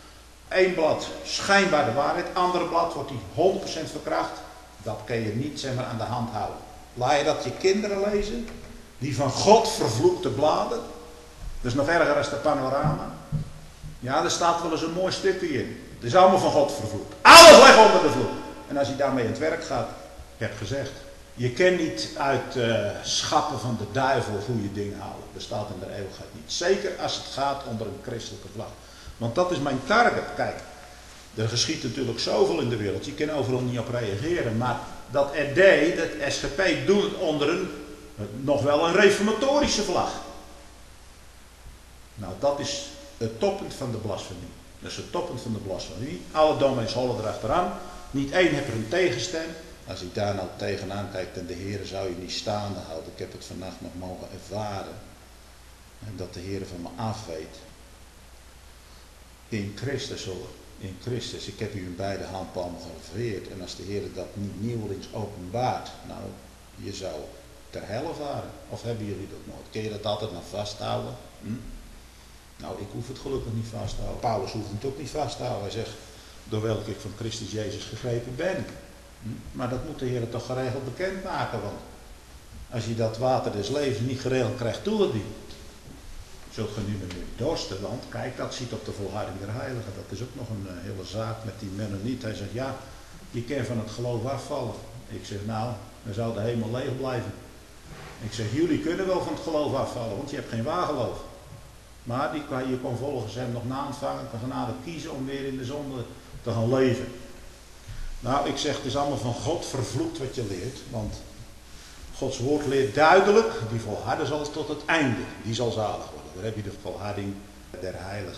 één blad schijnbaar de waarheid. Andere blad wordt die 100% verkracht. Dat kun je niet zeg maar aan de hand houden. Laat je dat je kinderen lezen. Die van God vervloekte bladen. Dat is nog erger als de Panorama. Ja, er staat wel eens een mooi stukje in. Het is allemaal van God vervloekt. Alles ligt onder de vloek. En als hij daarmee in het werk gaat, ik heb gezegd. Je kan niet uit schappen van de duivel goede dingen halen. Dat staat in de eeuwigheid niet. Zeker als het gaat onder een christelijke vlag. Want dat is mijn target. Kijk, er geschiet natuurlijk zoveel in de wereld. Je kan overal niet op reageren. Maar dat RD, dat SGP, doet het onder nog wel een reformatorische vlag. Nou, dat is het toppunt van de blasfemie. Dat is het toppunt van de blasfemie. Alle dominees hollen erachteraan. Niet één heeft er een tegenstem. Als ik daar nou tegenaan kijkt en de Heer zou je niet staande houden. Ik heb het vannacht nog mogen ervaren. En dat de Heer van me afweet. In Christus hoor. In Christus. Ik heb u in beide handpalmen gerefereerd. En als de Heer dat niet nieuwelings openbaart. Nou, je zou ter helle varen. Of hebben jullie dat nooit? Kun je dat altijd nog vasthouden? Nou, ik hoef het gelukkig niet vast te houden. Paulus hoeft het ook niet vast te houden. Hij zegt, door welke ik van Christus Jezus gegrepen ben. Maar dat moet de Heer toch geregeld bekendmaken. Want als je dat water des levens niet geregeld krijgt, doe het niet. Zult ge nu meer dorsten, want kijk, dat ziet op de volharding der heiligen. Dat is ook nog een hele zaak met die Mennoniet. Hij zegt, ja, je kan van het geloof afvallen. Ik zeg, nou, dan zou de hemel leeg blijven. Ik zeg, jullie kunnen wel van het geloof afvallen, want je hebt geen waar geloof. Maar je kon volgens hem nog na ontvangen, kan genade kiezen om weer in de zonde te gaan leven. Nou, ik zeg, het is allemaal van God vervloekt wat je leert, want Gods woord leert duidelijk, die volharden zal tot het einde, die zal zalig worden. Daar heb je de volharding der heiligen.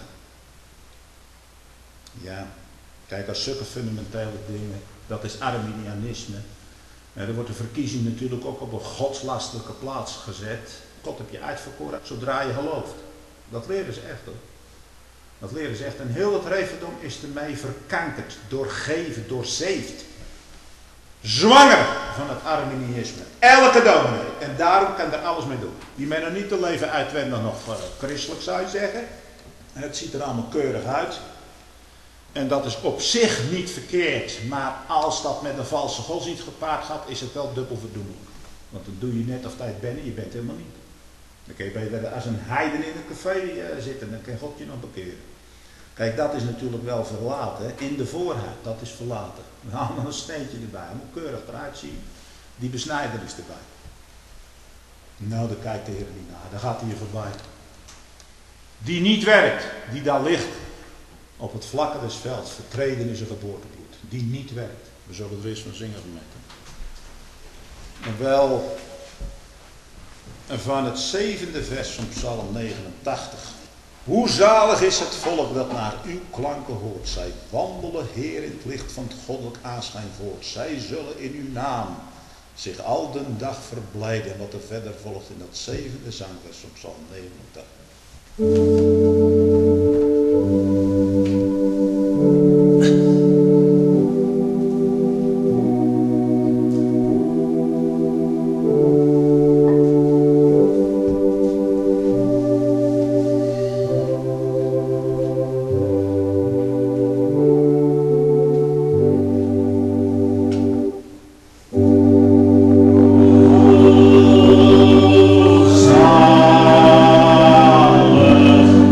Ja, kijk, als zulke fundamentele dingen, dat is Arminianisme. Er wordt de verkiezing natuurlijk ook op een godslastelijke plaats gezet. God heb je uitverkoren zodra je gelooft. Dat leren ze echt hoor. Dat leren ze echt. En heel het Reverdom is ermee verkankerd, doorgeven, doorzeefd. Zwanger van het Arminianisme. Elke dominee. En daarom kan er alles mee doen. Die men er niet te leven uitwendig nog christelijk zou je zeggen. En het ziet er allemaal keurig uit. En dat is op zich niet verkeerd. Maar als dat met een valse godsdienst gepaard gaat, is het wel dubbel verdoemelijk. Want dan doe je net of tijd bent en je bent helemaal niet. Dan kun je beter als een heiden in een café zitten. Dan kan God je nog bekeren. Kijk, dat is natuurlijk wel verlaten. In de voorhuid, dat is verlaten. We halen nog een steentje erbij. Moet keurig eruit zien. Die besnijdenis erbij. Nou, daar kijkt de Heer niet naar. Daar gaat hij je voorbij. Die niet werkt. Die daar ligt. Op het vlakke des velds. Vertreden is een geboortebloed. Die niet werkt. We zullen er eens van zingen vanmiddag. En wel van het 7e vers van Psalm 89. Hoe zalig is het volk dat naar uw klanken hoort. Zij wandelen, Heer, in het licht van het goddelijk aanschijn voort. Zij zullen in uw naam zich al den dag verblijden. En wat er verder volgt in dat 7e zangvers van Psalm 89. Zalig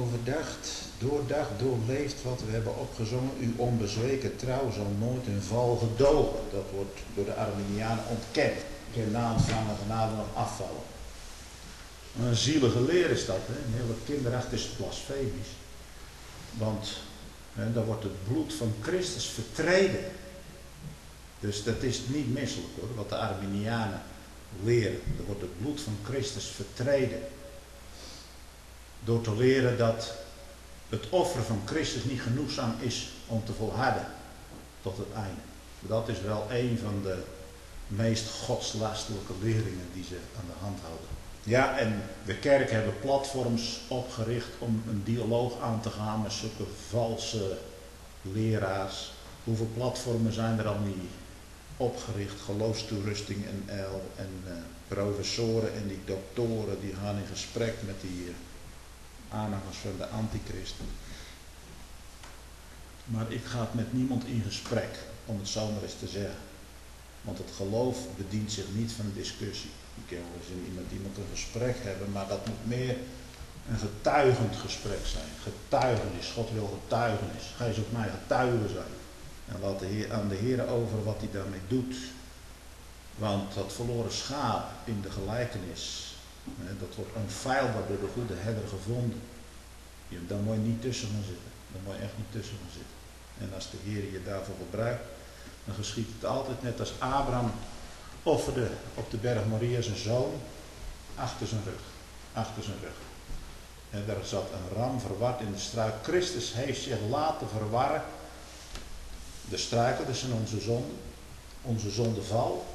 overdacht, doordacht, doorleefd wat we hebben opgezongen. Uw onbezweken trouw zal nooit een val gedogen. Dat wordt door de Arminianen ontkend. Geen na ontvangen, genade nog afvallen. Een zielige leer is dat, hè? Een hele kinderachtig is blasfemisch. Want dan wordt het bloed van Christus vertreden. Dus dat is niet misselijk hoor, wat de Arminianen leren. Er wordt het bloed van Christus vertreden. Door te leren dat het offer van Christus niet genoegzaam is om te volharden tot het einde. Dat is wel een van de meest godslastelijke leringen die ze aan de hand houden. Ja, en de kerk hebben platforms opgericht om een dialoog aan te gaan met zulke valse leraars. Hoeveel platformen zijn er al niet opgericht? Geloofstoerusting NL en professoren en die doktoren die gaan in gesprek met die aanhangers van de antichristen. Maar ik ga met niemand in gesprek, om het zo maar eens te zeggen. Want het geloof bedient zich niet van discussie. Je kan wel eens met iemand een gesprek hebben, maar dat moet meer een getuigend gesprek zijn. Getuigenis, God wil getuigenis. Gij zult mij getuigen zijn. En laat aan de Heer over wat hij daarmee doet. Want dat verloren schaap in de gelijkenis, dat wordt onfeilbaar door de goede herder gevonden. Daar moet je niet tussen gaan zitten. Daar moet je echt niet tussen gaan zitten. En als de Heer je daarvoor gebruikt, dan geschiet het altijd net als Abraham offerde op de berg Moria zijn zoon achter zijn rug. Achter zijn rug. En daar zat een ram verward in de struik. Christus heeft zich laten verwarren. De struiken, dat zijn onze zondeval.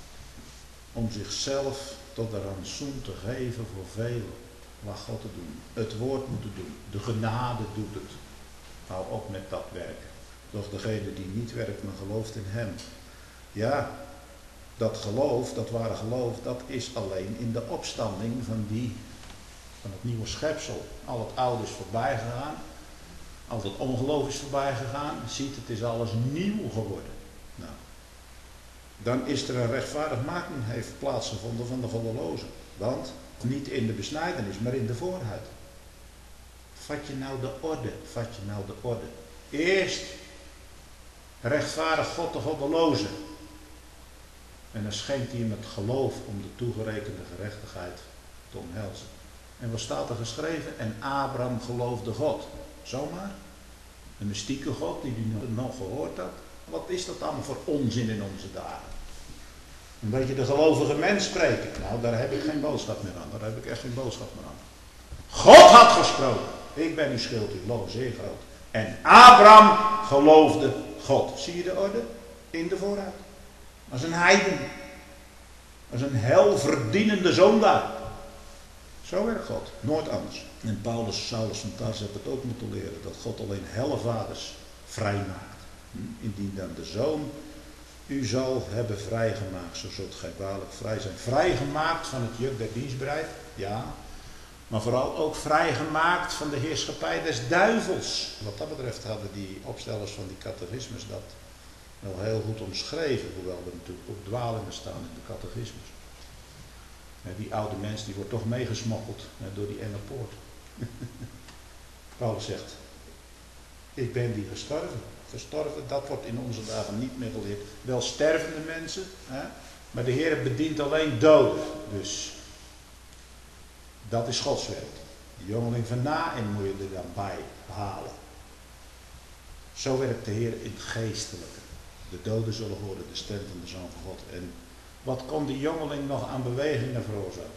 Om zichzelf tot een rantsoen te geven voor velen. Wat God te doen. Het woord moeten doen. De genade doet het. Hou op met dat werk. Doch degene die niet werkt, maar gelooft in hem. Ja, dat geloof, dat ware geloof, dat is alleen in de opstanding van het nieuwe schepsel. Al het oude is voorbij gegaan. Al het ongeloof is voorbij gegaan. Ziet, het is alles nieuw geworden. Nou, dan is er een rechtvaardigmaking heeft plaatsgevonden van de goddelozen. Want niet in de besnijdenis, maar in de voorhuid. Vat je nou de orde, vat je nou de orde. Eerst rechtvaardig God de goddelozen. En dan schenkt hij hem het geloof om de toegerekende gerechtigheid te omhelzen. En wat staat er geschreven? En Abraham geloofde God. Zomaar. Een mystieke God die hij nog gehoord had. Wat is dat allemaal voor onzin in onze dagen? Een beetje de gelovige mens spreken. Nou, daar heb ik geen boodschap meer aan. Daar heb ik echt geen boodschap meer aan. God had gesproken. Ik ben uw schild, uw loon zeer groot. En Abraham geloofde God. Zie je de orde? In de vooruit. Als een heiden. Als een helverdienende zondaar. Zo werkt God. Nooit anders. En Saulus van Tarsus heeft het ook moeten leren. Dat God alleen hellevaders vrijmaakt. Indien dan de Zoon u zal hebben vrijgemaakt. Zo zult gij waarlijk vrij zijn. Vrijgemaakt van het juk der dienstbaarheid. Ja. Maar vooral ook vrijgemaakt van de heerschappij des duivels. Wat dat betreft hadden die opstellers van die catechismus dat wel heel goed omschreven. Hoewel er natuurlijk ook dwalingen staan in de catechismus. Die oude mens die wordt toch meegesmokkeld door die enge poort. Paulus zegt, ik ben die gestorven. Gestorven, dat wordt in onze dagen niet meer geleerd. Wel stervende mensen, maar de Heer bedient alleen doden. Dus dat is Gods werk. De jongeling van Naïn moet je er dan bij halen. Zo werkt de Heer in het geestelijke. De doden zullen horen de stem van de Zoon van God. En wat kon die jongeling nog aan bewegingen veroorzaken?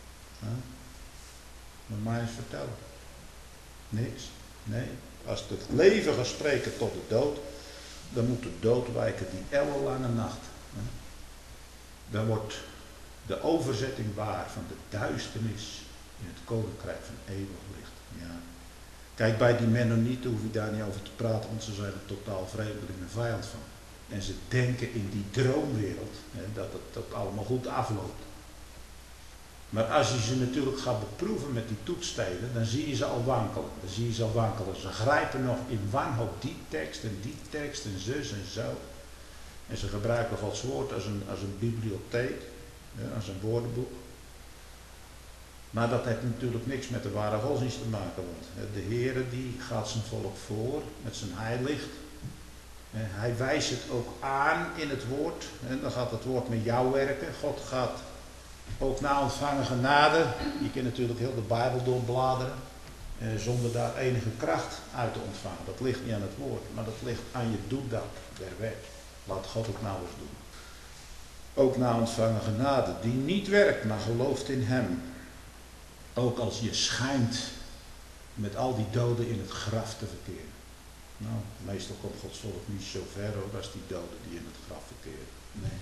Moet mij eens vertellen. Niks. Nee. Als het leven gaat spreken tot de dood, dan moet de dood wijken die ellenlange nacht. Dan wordt de overzetting waar van de duisternis in het koninkrijk van eeuwig licht. Ja. Kijk, bij die Mennonieten hoef je daar niet over te praten, want ze zijn er totaal vreemdeling en vijand van. En ze denken in die droomwereld dat het allemaal goed afloopt. Maar als je ze natuurlijk gaat beproeven met die toetssteden, dan zie je ze al wankelen. Ze grijpen nog in wanhoop die tekst en zus en zo. En ze gebruiken Gods woord als een bibliotheek, als een woordenboek. Maar dat heeft natuurlijk niks met de ware godsdienst te maken, want de Heere die gaat zijn volk voor met zijn heiligt. Hij wijst het ook aan in het woord. En dan gaat het woord met jou werken. God gaat ook na ontvangen genade. Je kunt natuurlijk heel de Bijbel doorbladeren. Zonder daar enige kracht uit te ontvangen. Dat ligt niet aan het woord. Maar dat ligt aan je doedak der wet. Laat God het nou eens doen. Ook na ontvangen genade. Die niet werkt, maar gelooft in hem. Ook als je schijnt met al die doden in het graf te verkeren. Nou, meestal komt Gods volk niet zo ver hoor, als die doden die in het graf verkeren. Nee.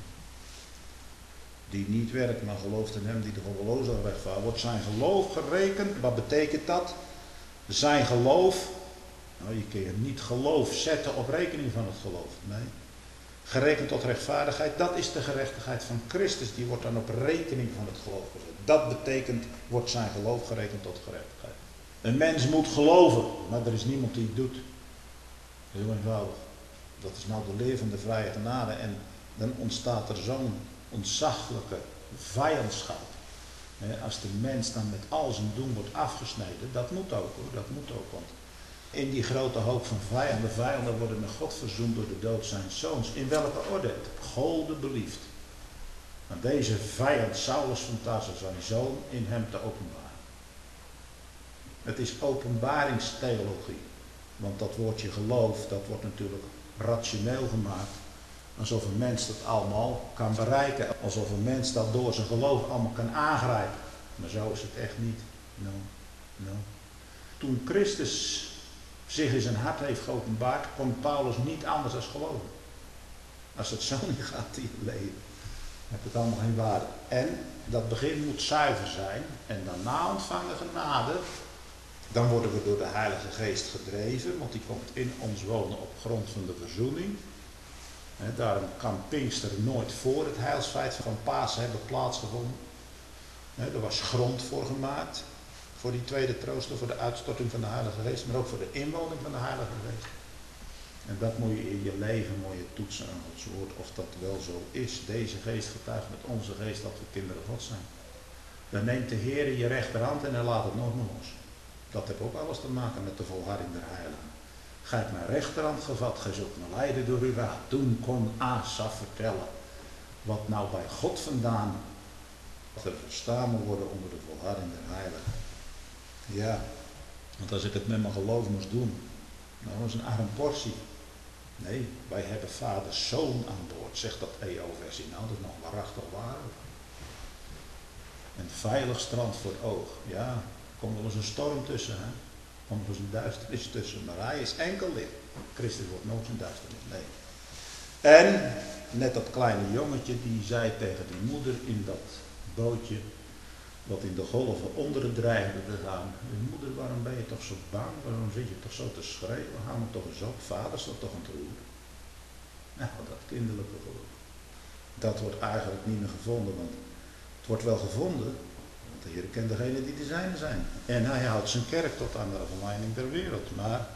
Die niet werkt, maar gelooft in hem die de goddelozen rechtvaardigt. Wordt zijn geloof gerekend? Wat betekent dat? Zijn geloof, nou je kunt niet geloof zetten op rekening van het geloof. Nee. Gerekend tot rechtvaardigheid, dat is de gerechtigheid van Christus. Die wordt dan op rekening van het geloof gezet. Dat betekent, wordt zijn geloof gerekend tot gerechtigheid. Een mens moet geloven, maar er is niemand die het doet. Heel eenvoudig. Dat is nou de leer van de vrije genade. En dan ontstaat er zo'n ontzaglijke vijandschap. Als de mens dan met al zijn doen wordt afgesneden. Dat moet ook hoor, dat moet ook. Want in die grote hoop van vijanden worden met God verzoend door de dood zijn zoons. In welke orde? Gode belieft. Maar deze vijand Saulus van Tarsus, zijn zoon in hem te openbaren. Het is openbaringstheologie. Want dat woordje geloof, dat wordt natuurlijk rationeel gemaakt. Alsof een mens dat allemaal kan bereiken. Alsof een mens dat door zijn geloof allemaal kan aangrijpen. Maar zo is het echt niet. No. Toen Christus zich in zijn hart heeft geopenbaard, kon Paulus niet anders dan geloven. Als het zo niet gaat in je leven, heeft het allemaal geen waarde. En dat begin moet zuiver zijn. En daarna ontvangen genade. Dan worden we door de Heilige Geest gedreven, want die komt in ons wonen op grond van de verzoening. Daarom kan Pinkster nooit voor het heilsfeit van Pasen hebben plaatsgevonden. Er was grond voor gemaakt, voor die tweede trooster, voor de uitstorting van de Heilige Geest, maar ook voor de inwoning van de Heilige Geest. En dat moet je in je leven toetsen aan Gods woord, of dat wel zo is. Deze geest getuigt met onze geest dat we kinderen God zijn. Dan neemt de Heer je rechterhand en hij laat het nooit meer los. Dat heeft ook alles te maken met de volharding der heiligen. Gij hebt mijn rechterhand gevat, gij zult me leiden door uw raad. Toen kon Asaf vertellen wat nou bij God vandaan te verstaan moet worden onder de volharding der heiligen. Ja, want als ik het met mijn geloof moest doen, nou was een arm portie. Nee, wij hebben vaders zoon aan boord, zegt dat EO-versie. Nou, dat is nog waarachtig waar. Een veilig strand voor het oog, ja. Er komt wel eens een storm tussen, hè? Er komt wel eens een duisternis tussen, maar hij is enkel licht. Christus wordt nooit een duisternis, nee. En net dat kleine jongetje die zei tegen die moeder in dat bootje, wat in de golven onder het dreigde te gaan. Moeder, waarom ben je toch zo bang? Waarom zit je toch zo te schreeuwen? Hou me toch eens op, vader is toch een roer. Nou, dat kinderlijke geloof. Dat wordt eigenlijk niet meer gevonden, want het wordt wel gevonden. De Heer kent degenen die de zijne zijn. En hij houdt zijn kerk tot aan de afleiding der wereld. Maar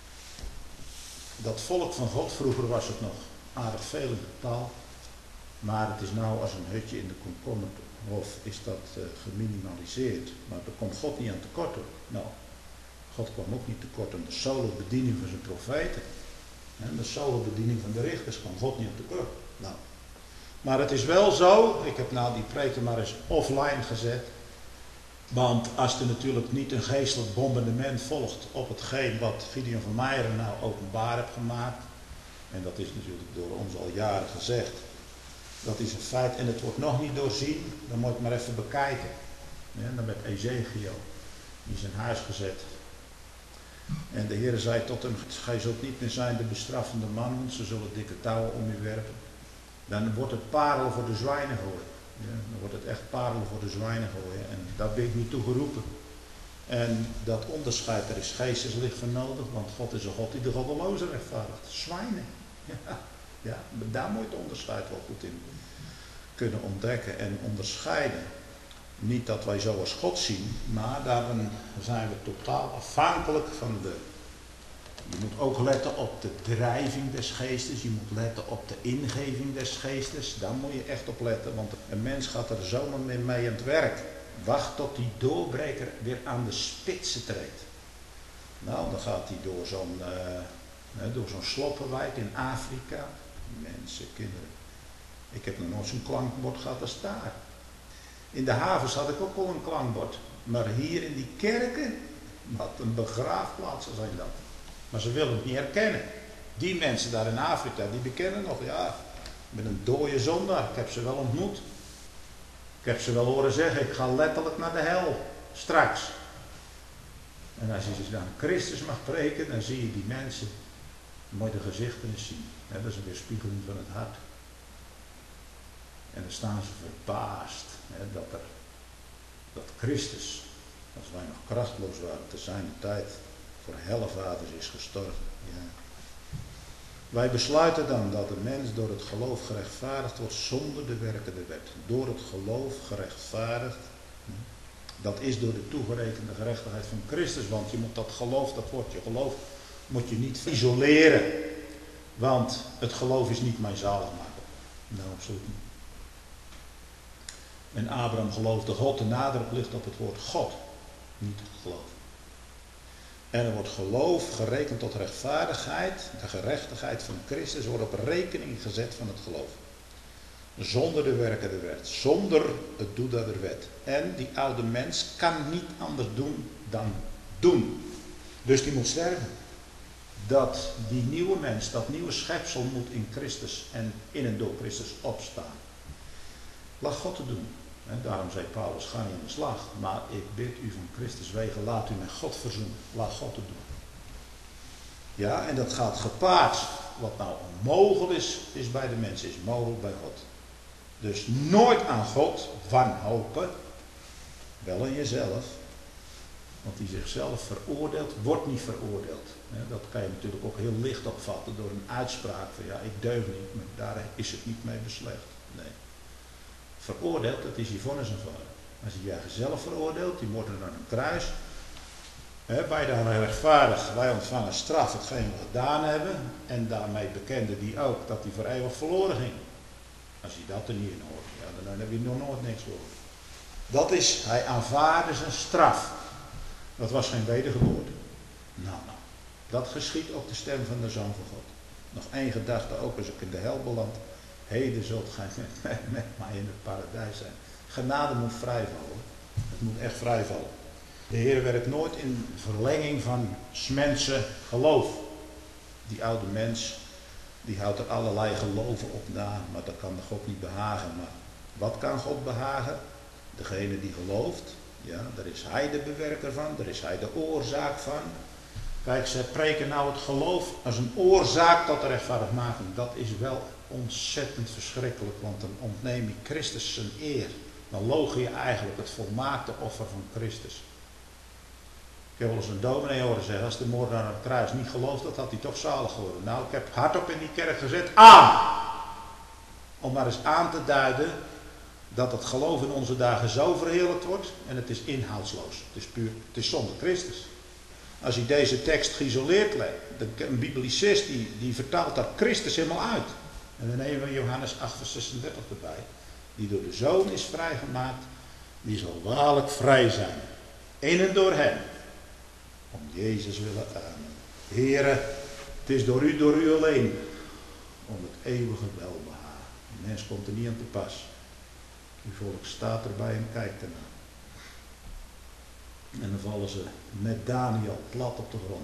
dat volk van God, vroeger was het nog aardig veel in getal. Maar het is nou als een hutje in de komkommerhof is dat geminimaliseerd. Maar daar komt God niet aan tekort hoor. Nou, God kwam ook niet tekort aan de solo bediening van zijn profeten. En de solo bediening van de richters kwam God niet aan tekort. Nou. Maar het is wel zo, ik heb nou die preken maar eens offline gezet. Want als er natuurlijk niet een geestelijk bombardement volgt op hetgeen wat Gideon van Meijeren nou openbaar heeft gemaakt. En dat is natuurlijk door ons al jaren gezegd. Dat is een feit en het wordt nog niet doorzien. Dan moet je het maar even bekijken. Ja, dan werd Ezekiel in zijn huis gezet. En de Heer zei tot hem, gij zult niet meer zijn de bestraffende man, want ze zullen dikke touwen om u werpen. Dan wordt het parel voor de zwijnen gooien. Ja, dan wordt het echt parel voor de zwijnen gooien. En daar ben ik niet toe geroepen. En dat onderscheid, er is geesteslicht voor nodig, want God is een God die de goddelozen rechtvaardigt. Zwijnen. Ja, daar moet je het onderscheid wel goed in kunnen ontdekken en onderscheiden. Niet dat wij zo als God zien, maar daarin zijn we totaal afhankelijk van de. Je moet ook letten op de drijving des geestes, je moet letten op de ingeving des geestes. Daar moet je echt op letten, want een mens gaat er zomaar mee aan het werk. Wacht tot die doorbreker weer aan de spitsen treedt. Nou, dan gaat hij door zo'n sloppenwijk in Afrika. Mensen, kinderen. Ik heb nog nooit zo'n klankbord gehad als daar. In de havens had ik ook al een klankbord. Maar hier in die kerken, wat een begraafplaatsen zijn dat. Maar ze willen het niet herkennen. Die mensen daar in Afrika, die bekennen nog, ja, ik ben een dode zondaar. Ik heb ze wel ontmoet. Ik heb ze wel horen zeggen, ik ga letterlijk naar de hel. Straks. En als je dus dan Christus mag preken, dan zie je die mensen mooi de gezichten eens zien. Dat is een weerspiegeling van het hart. En dan staan ze verbaasd dat Christus, als wij nog krachtloos waren, te zijner tijd voor helvaders is gestorven. Ja. Wij besluiten dan dat de mens door het geloof gerechtvaardigd wordt zonder de werken der wet. Door het geloof gerechtvaardigd. Dat is door de toegerekende gerechtigheid van Christus. Want je moet dat geloof, dat woordje geloof, moet je niet isoleren. Want het geloof is niet mijn zaligmaker. Nou, absoluut niet. En Abraham geloofde God. De nadruk ligt op het woord God. Niet geloof. En er wordt geloof gerekend tot rechtvaardigheid. De gerechtigheid van Christus wordt op rekening gezet van het geloof. Zonder de werken der wet. Zonder het doen der wet. En die oude mens kan niet anders doen dan doen. Dus die moet sterven. Dat die nieuwe mens, dat nieuwe schepsel moet in Christus en in en door Christus opstaan. Laat God het doen. En daarom zei Paulus, ga niet in de slag. Maar ik bid u van Christus wegen, laat u met God verzoenen. Laat God het doen. Ja, en dat gaat gepaard. Wat nou onmogelijk is bij de mensen, is mogelijk bij God. Dus nooit aan God wanhopen. Wel aan jezelf. Want die zichzelf veroordeelt, wordt niet veroordeeld. Dat kan je natuurlijk ook heel licht opvatten door een uitspraak van ja, ik deug niet, maar daar is het niet mee beslecht. Nee. Veroordeeld, dat is je vonnis aanvaarden. Als je jezelf veroordeelt, die wordt er aan een kruis. Wij dan rechtvaardig, wij ontvangen straf hetgeen we gedaan hebben. En daarmee bekende die ook dat hij voor eeuwig verloren ging. Als je dat er niet in hoort, ja, dan heb je nog nooit niks gehoord. Dat is, hij aanvaarde zijn straf. Dat was geen wedergeboorte. Nou, dat geschiet op de stem van de Zoon van God. Nog één gedachte, ook als ik in de hel beland. Heden zult gij met mij in het paradijs zijn. Genade moet vrijvallen. Het moet echt vrijvallen. De Heer werkt nooit in verlenging van 's mensen geloof. Die oude mens, die houdt er allerlei geloven op na, maar dat kan de God niet behagen. Maar wat kan God behagen? Degene die gelooft, ja, daar is hij de bewerker van, daar is hij de oorzaak van. Kijk, ze preken nou het geloof als een oorzaak tot de rechtvaardigmaking. Dat is wel ontzettend verschrikkelijk, want dan ontneem je Christus zijn eer. Dan loog je eigenlijk het volmaakte offer van Christus. Ik heb wel eens een dominee horen zeggen, als de moordenaar aan het kruis niet gelooft, dat had hij toch zalig geworden. Nou, ik heb hardop in die kerk gezet, aan! Om maar eens aan te duiden dat het geloof in onze dagen zo verheerlijkt wordt en het is inhoudsloos. Het is puur, het is zonder Christus. Als je deze tekst geïsoleerd legt, een biblicist die vertaalt daar Christus helemaal uit. En dan nemen we Johannes 8 vers 36 erbij. Die door de Zoon is vrijgemaakt, die zal waarlijk vrij zijn. In en door hem. Om Jezus willen amen. Heere, het is door u alleen. Om het eeuwige welbehagen. De mens komt er niet aan te pas. Uw volk staat erbij en kijkt ernaar. En dan vallen ze met Daniel plat op de grond.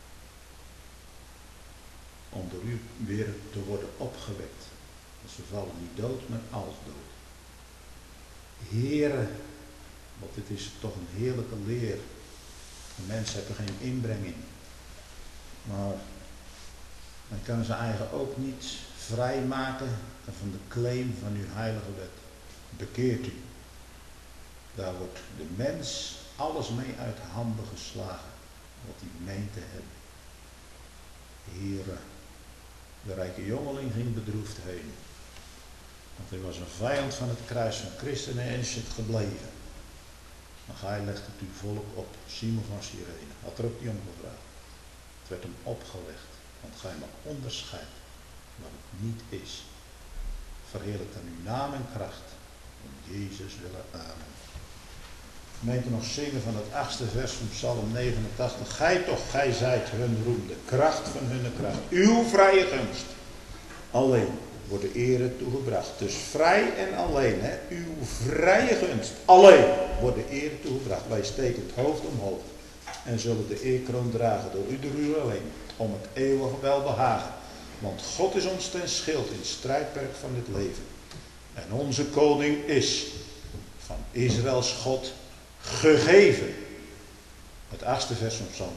Om door u weer te worden opgewekt. Dus ze vallen niet dood, maar als dood. Heere, want dit is toch een heerlijke leer. De mens heeft er geen inbreng in. Maar men kan zijn eigen ook niet vrijmaken van de claim van uw heilige wet. Bekeert u. Daar wordt de mens alles mee uit de handen geslagen. Wat hij meent te hebben. Heere, de rijke jongeling ging bedroefd heen. Want hij was een vijand van het kruis van Christus en is het gebleven. Maar gij legt het uw volk op. Simon van Cyrene had er ook niet om gevraagd. Het werd hem opgelegd. Want gij mag onderscheiden wat het niet is. Verheerlijk dan uw naam en kracht. Om Jezus willen amen. Gemeente nog zingen van het 8e vers van Psalm 89. Gij toch, gij zijt hun roem, de kracht van hun kracht. Uw vrije gunst. Alleen wordt de ere toegebracht. Dus vrij en alleen. Uw vrije gunst. Alleen wordt de ere toegebracht. Wij steken het hoofd omhoog. En zullen de eerkroon dragen door u alleen. Om het eeuwige welbehagen. Want God is ons ten schild in het strijdperk van dit leven. En onze koning is van Israëls God gegeven. Het 8e vers van Psalm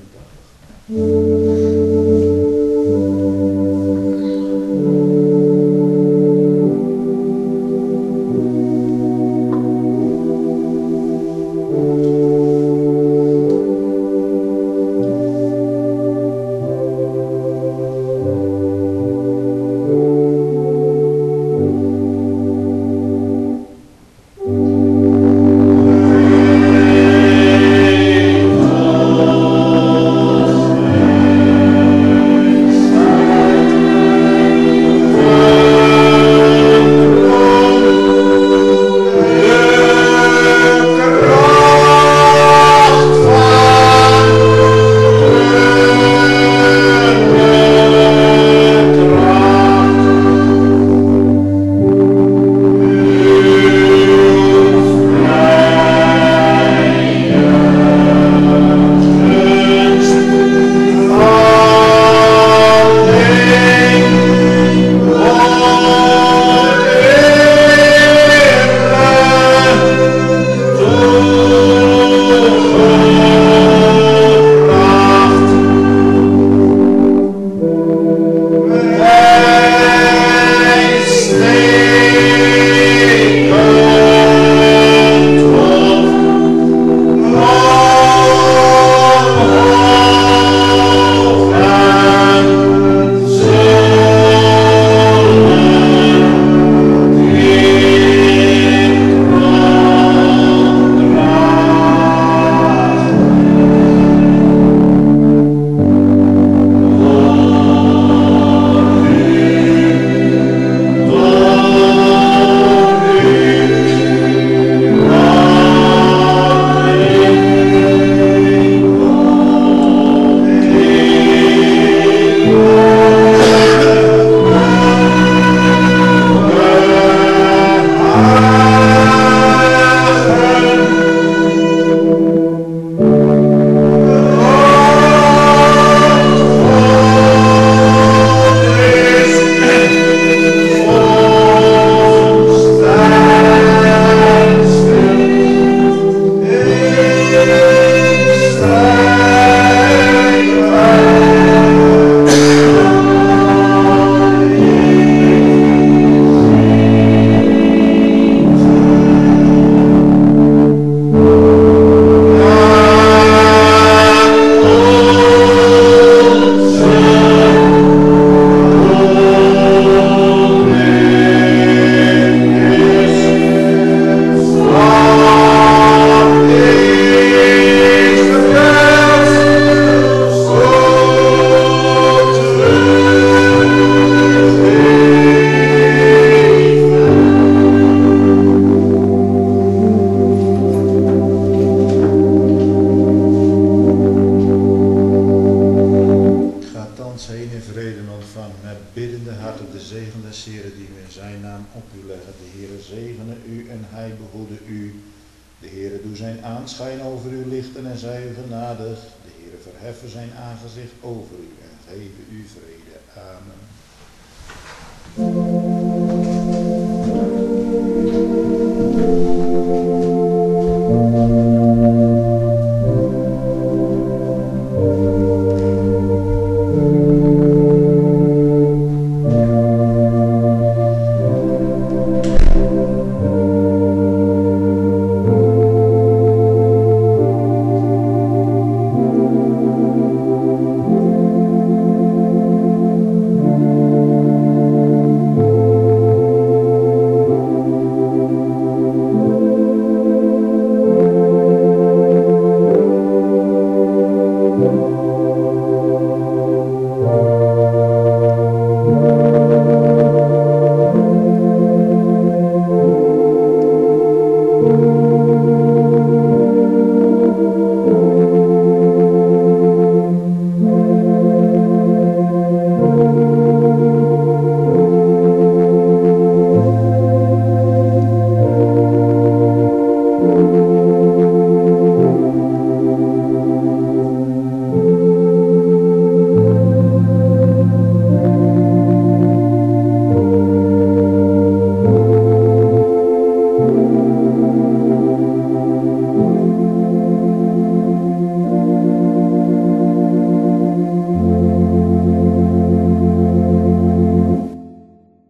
89. De Heere doe zijn aanschijn over u lichten en zij u genadig. De Heere verheffen zijn aangezicht over u en geven u vrede. Amen.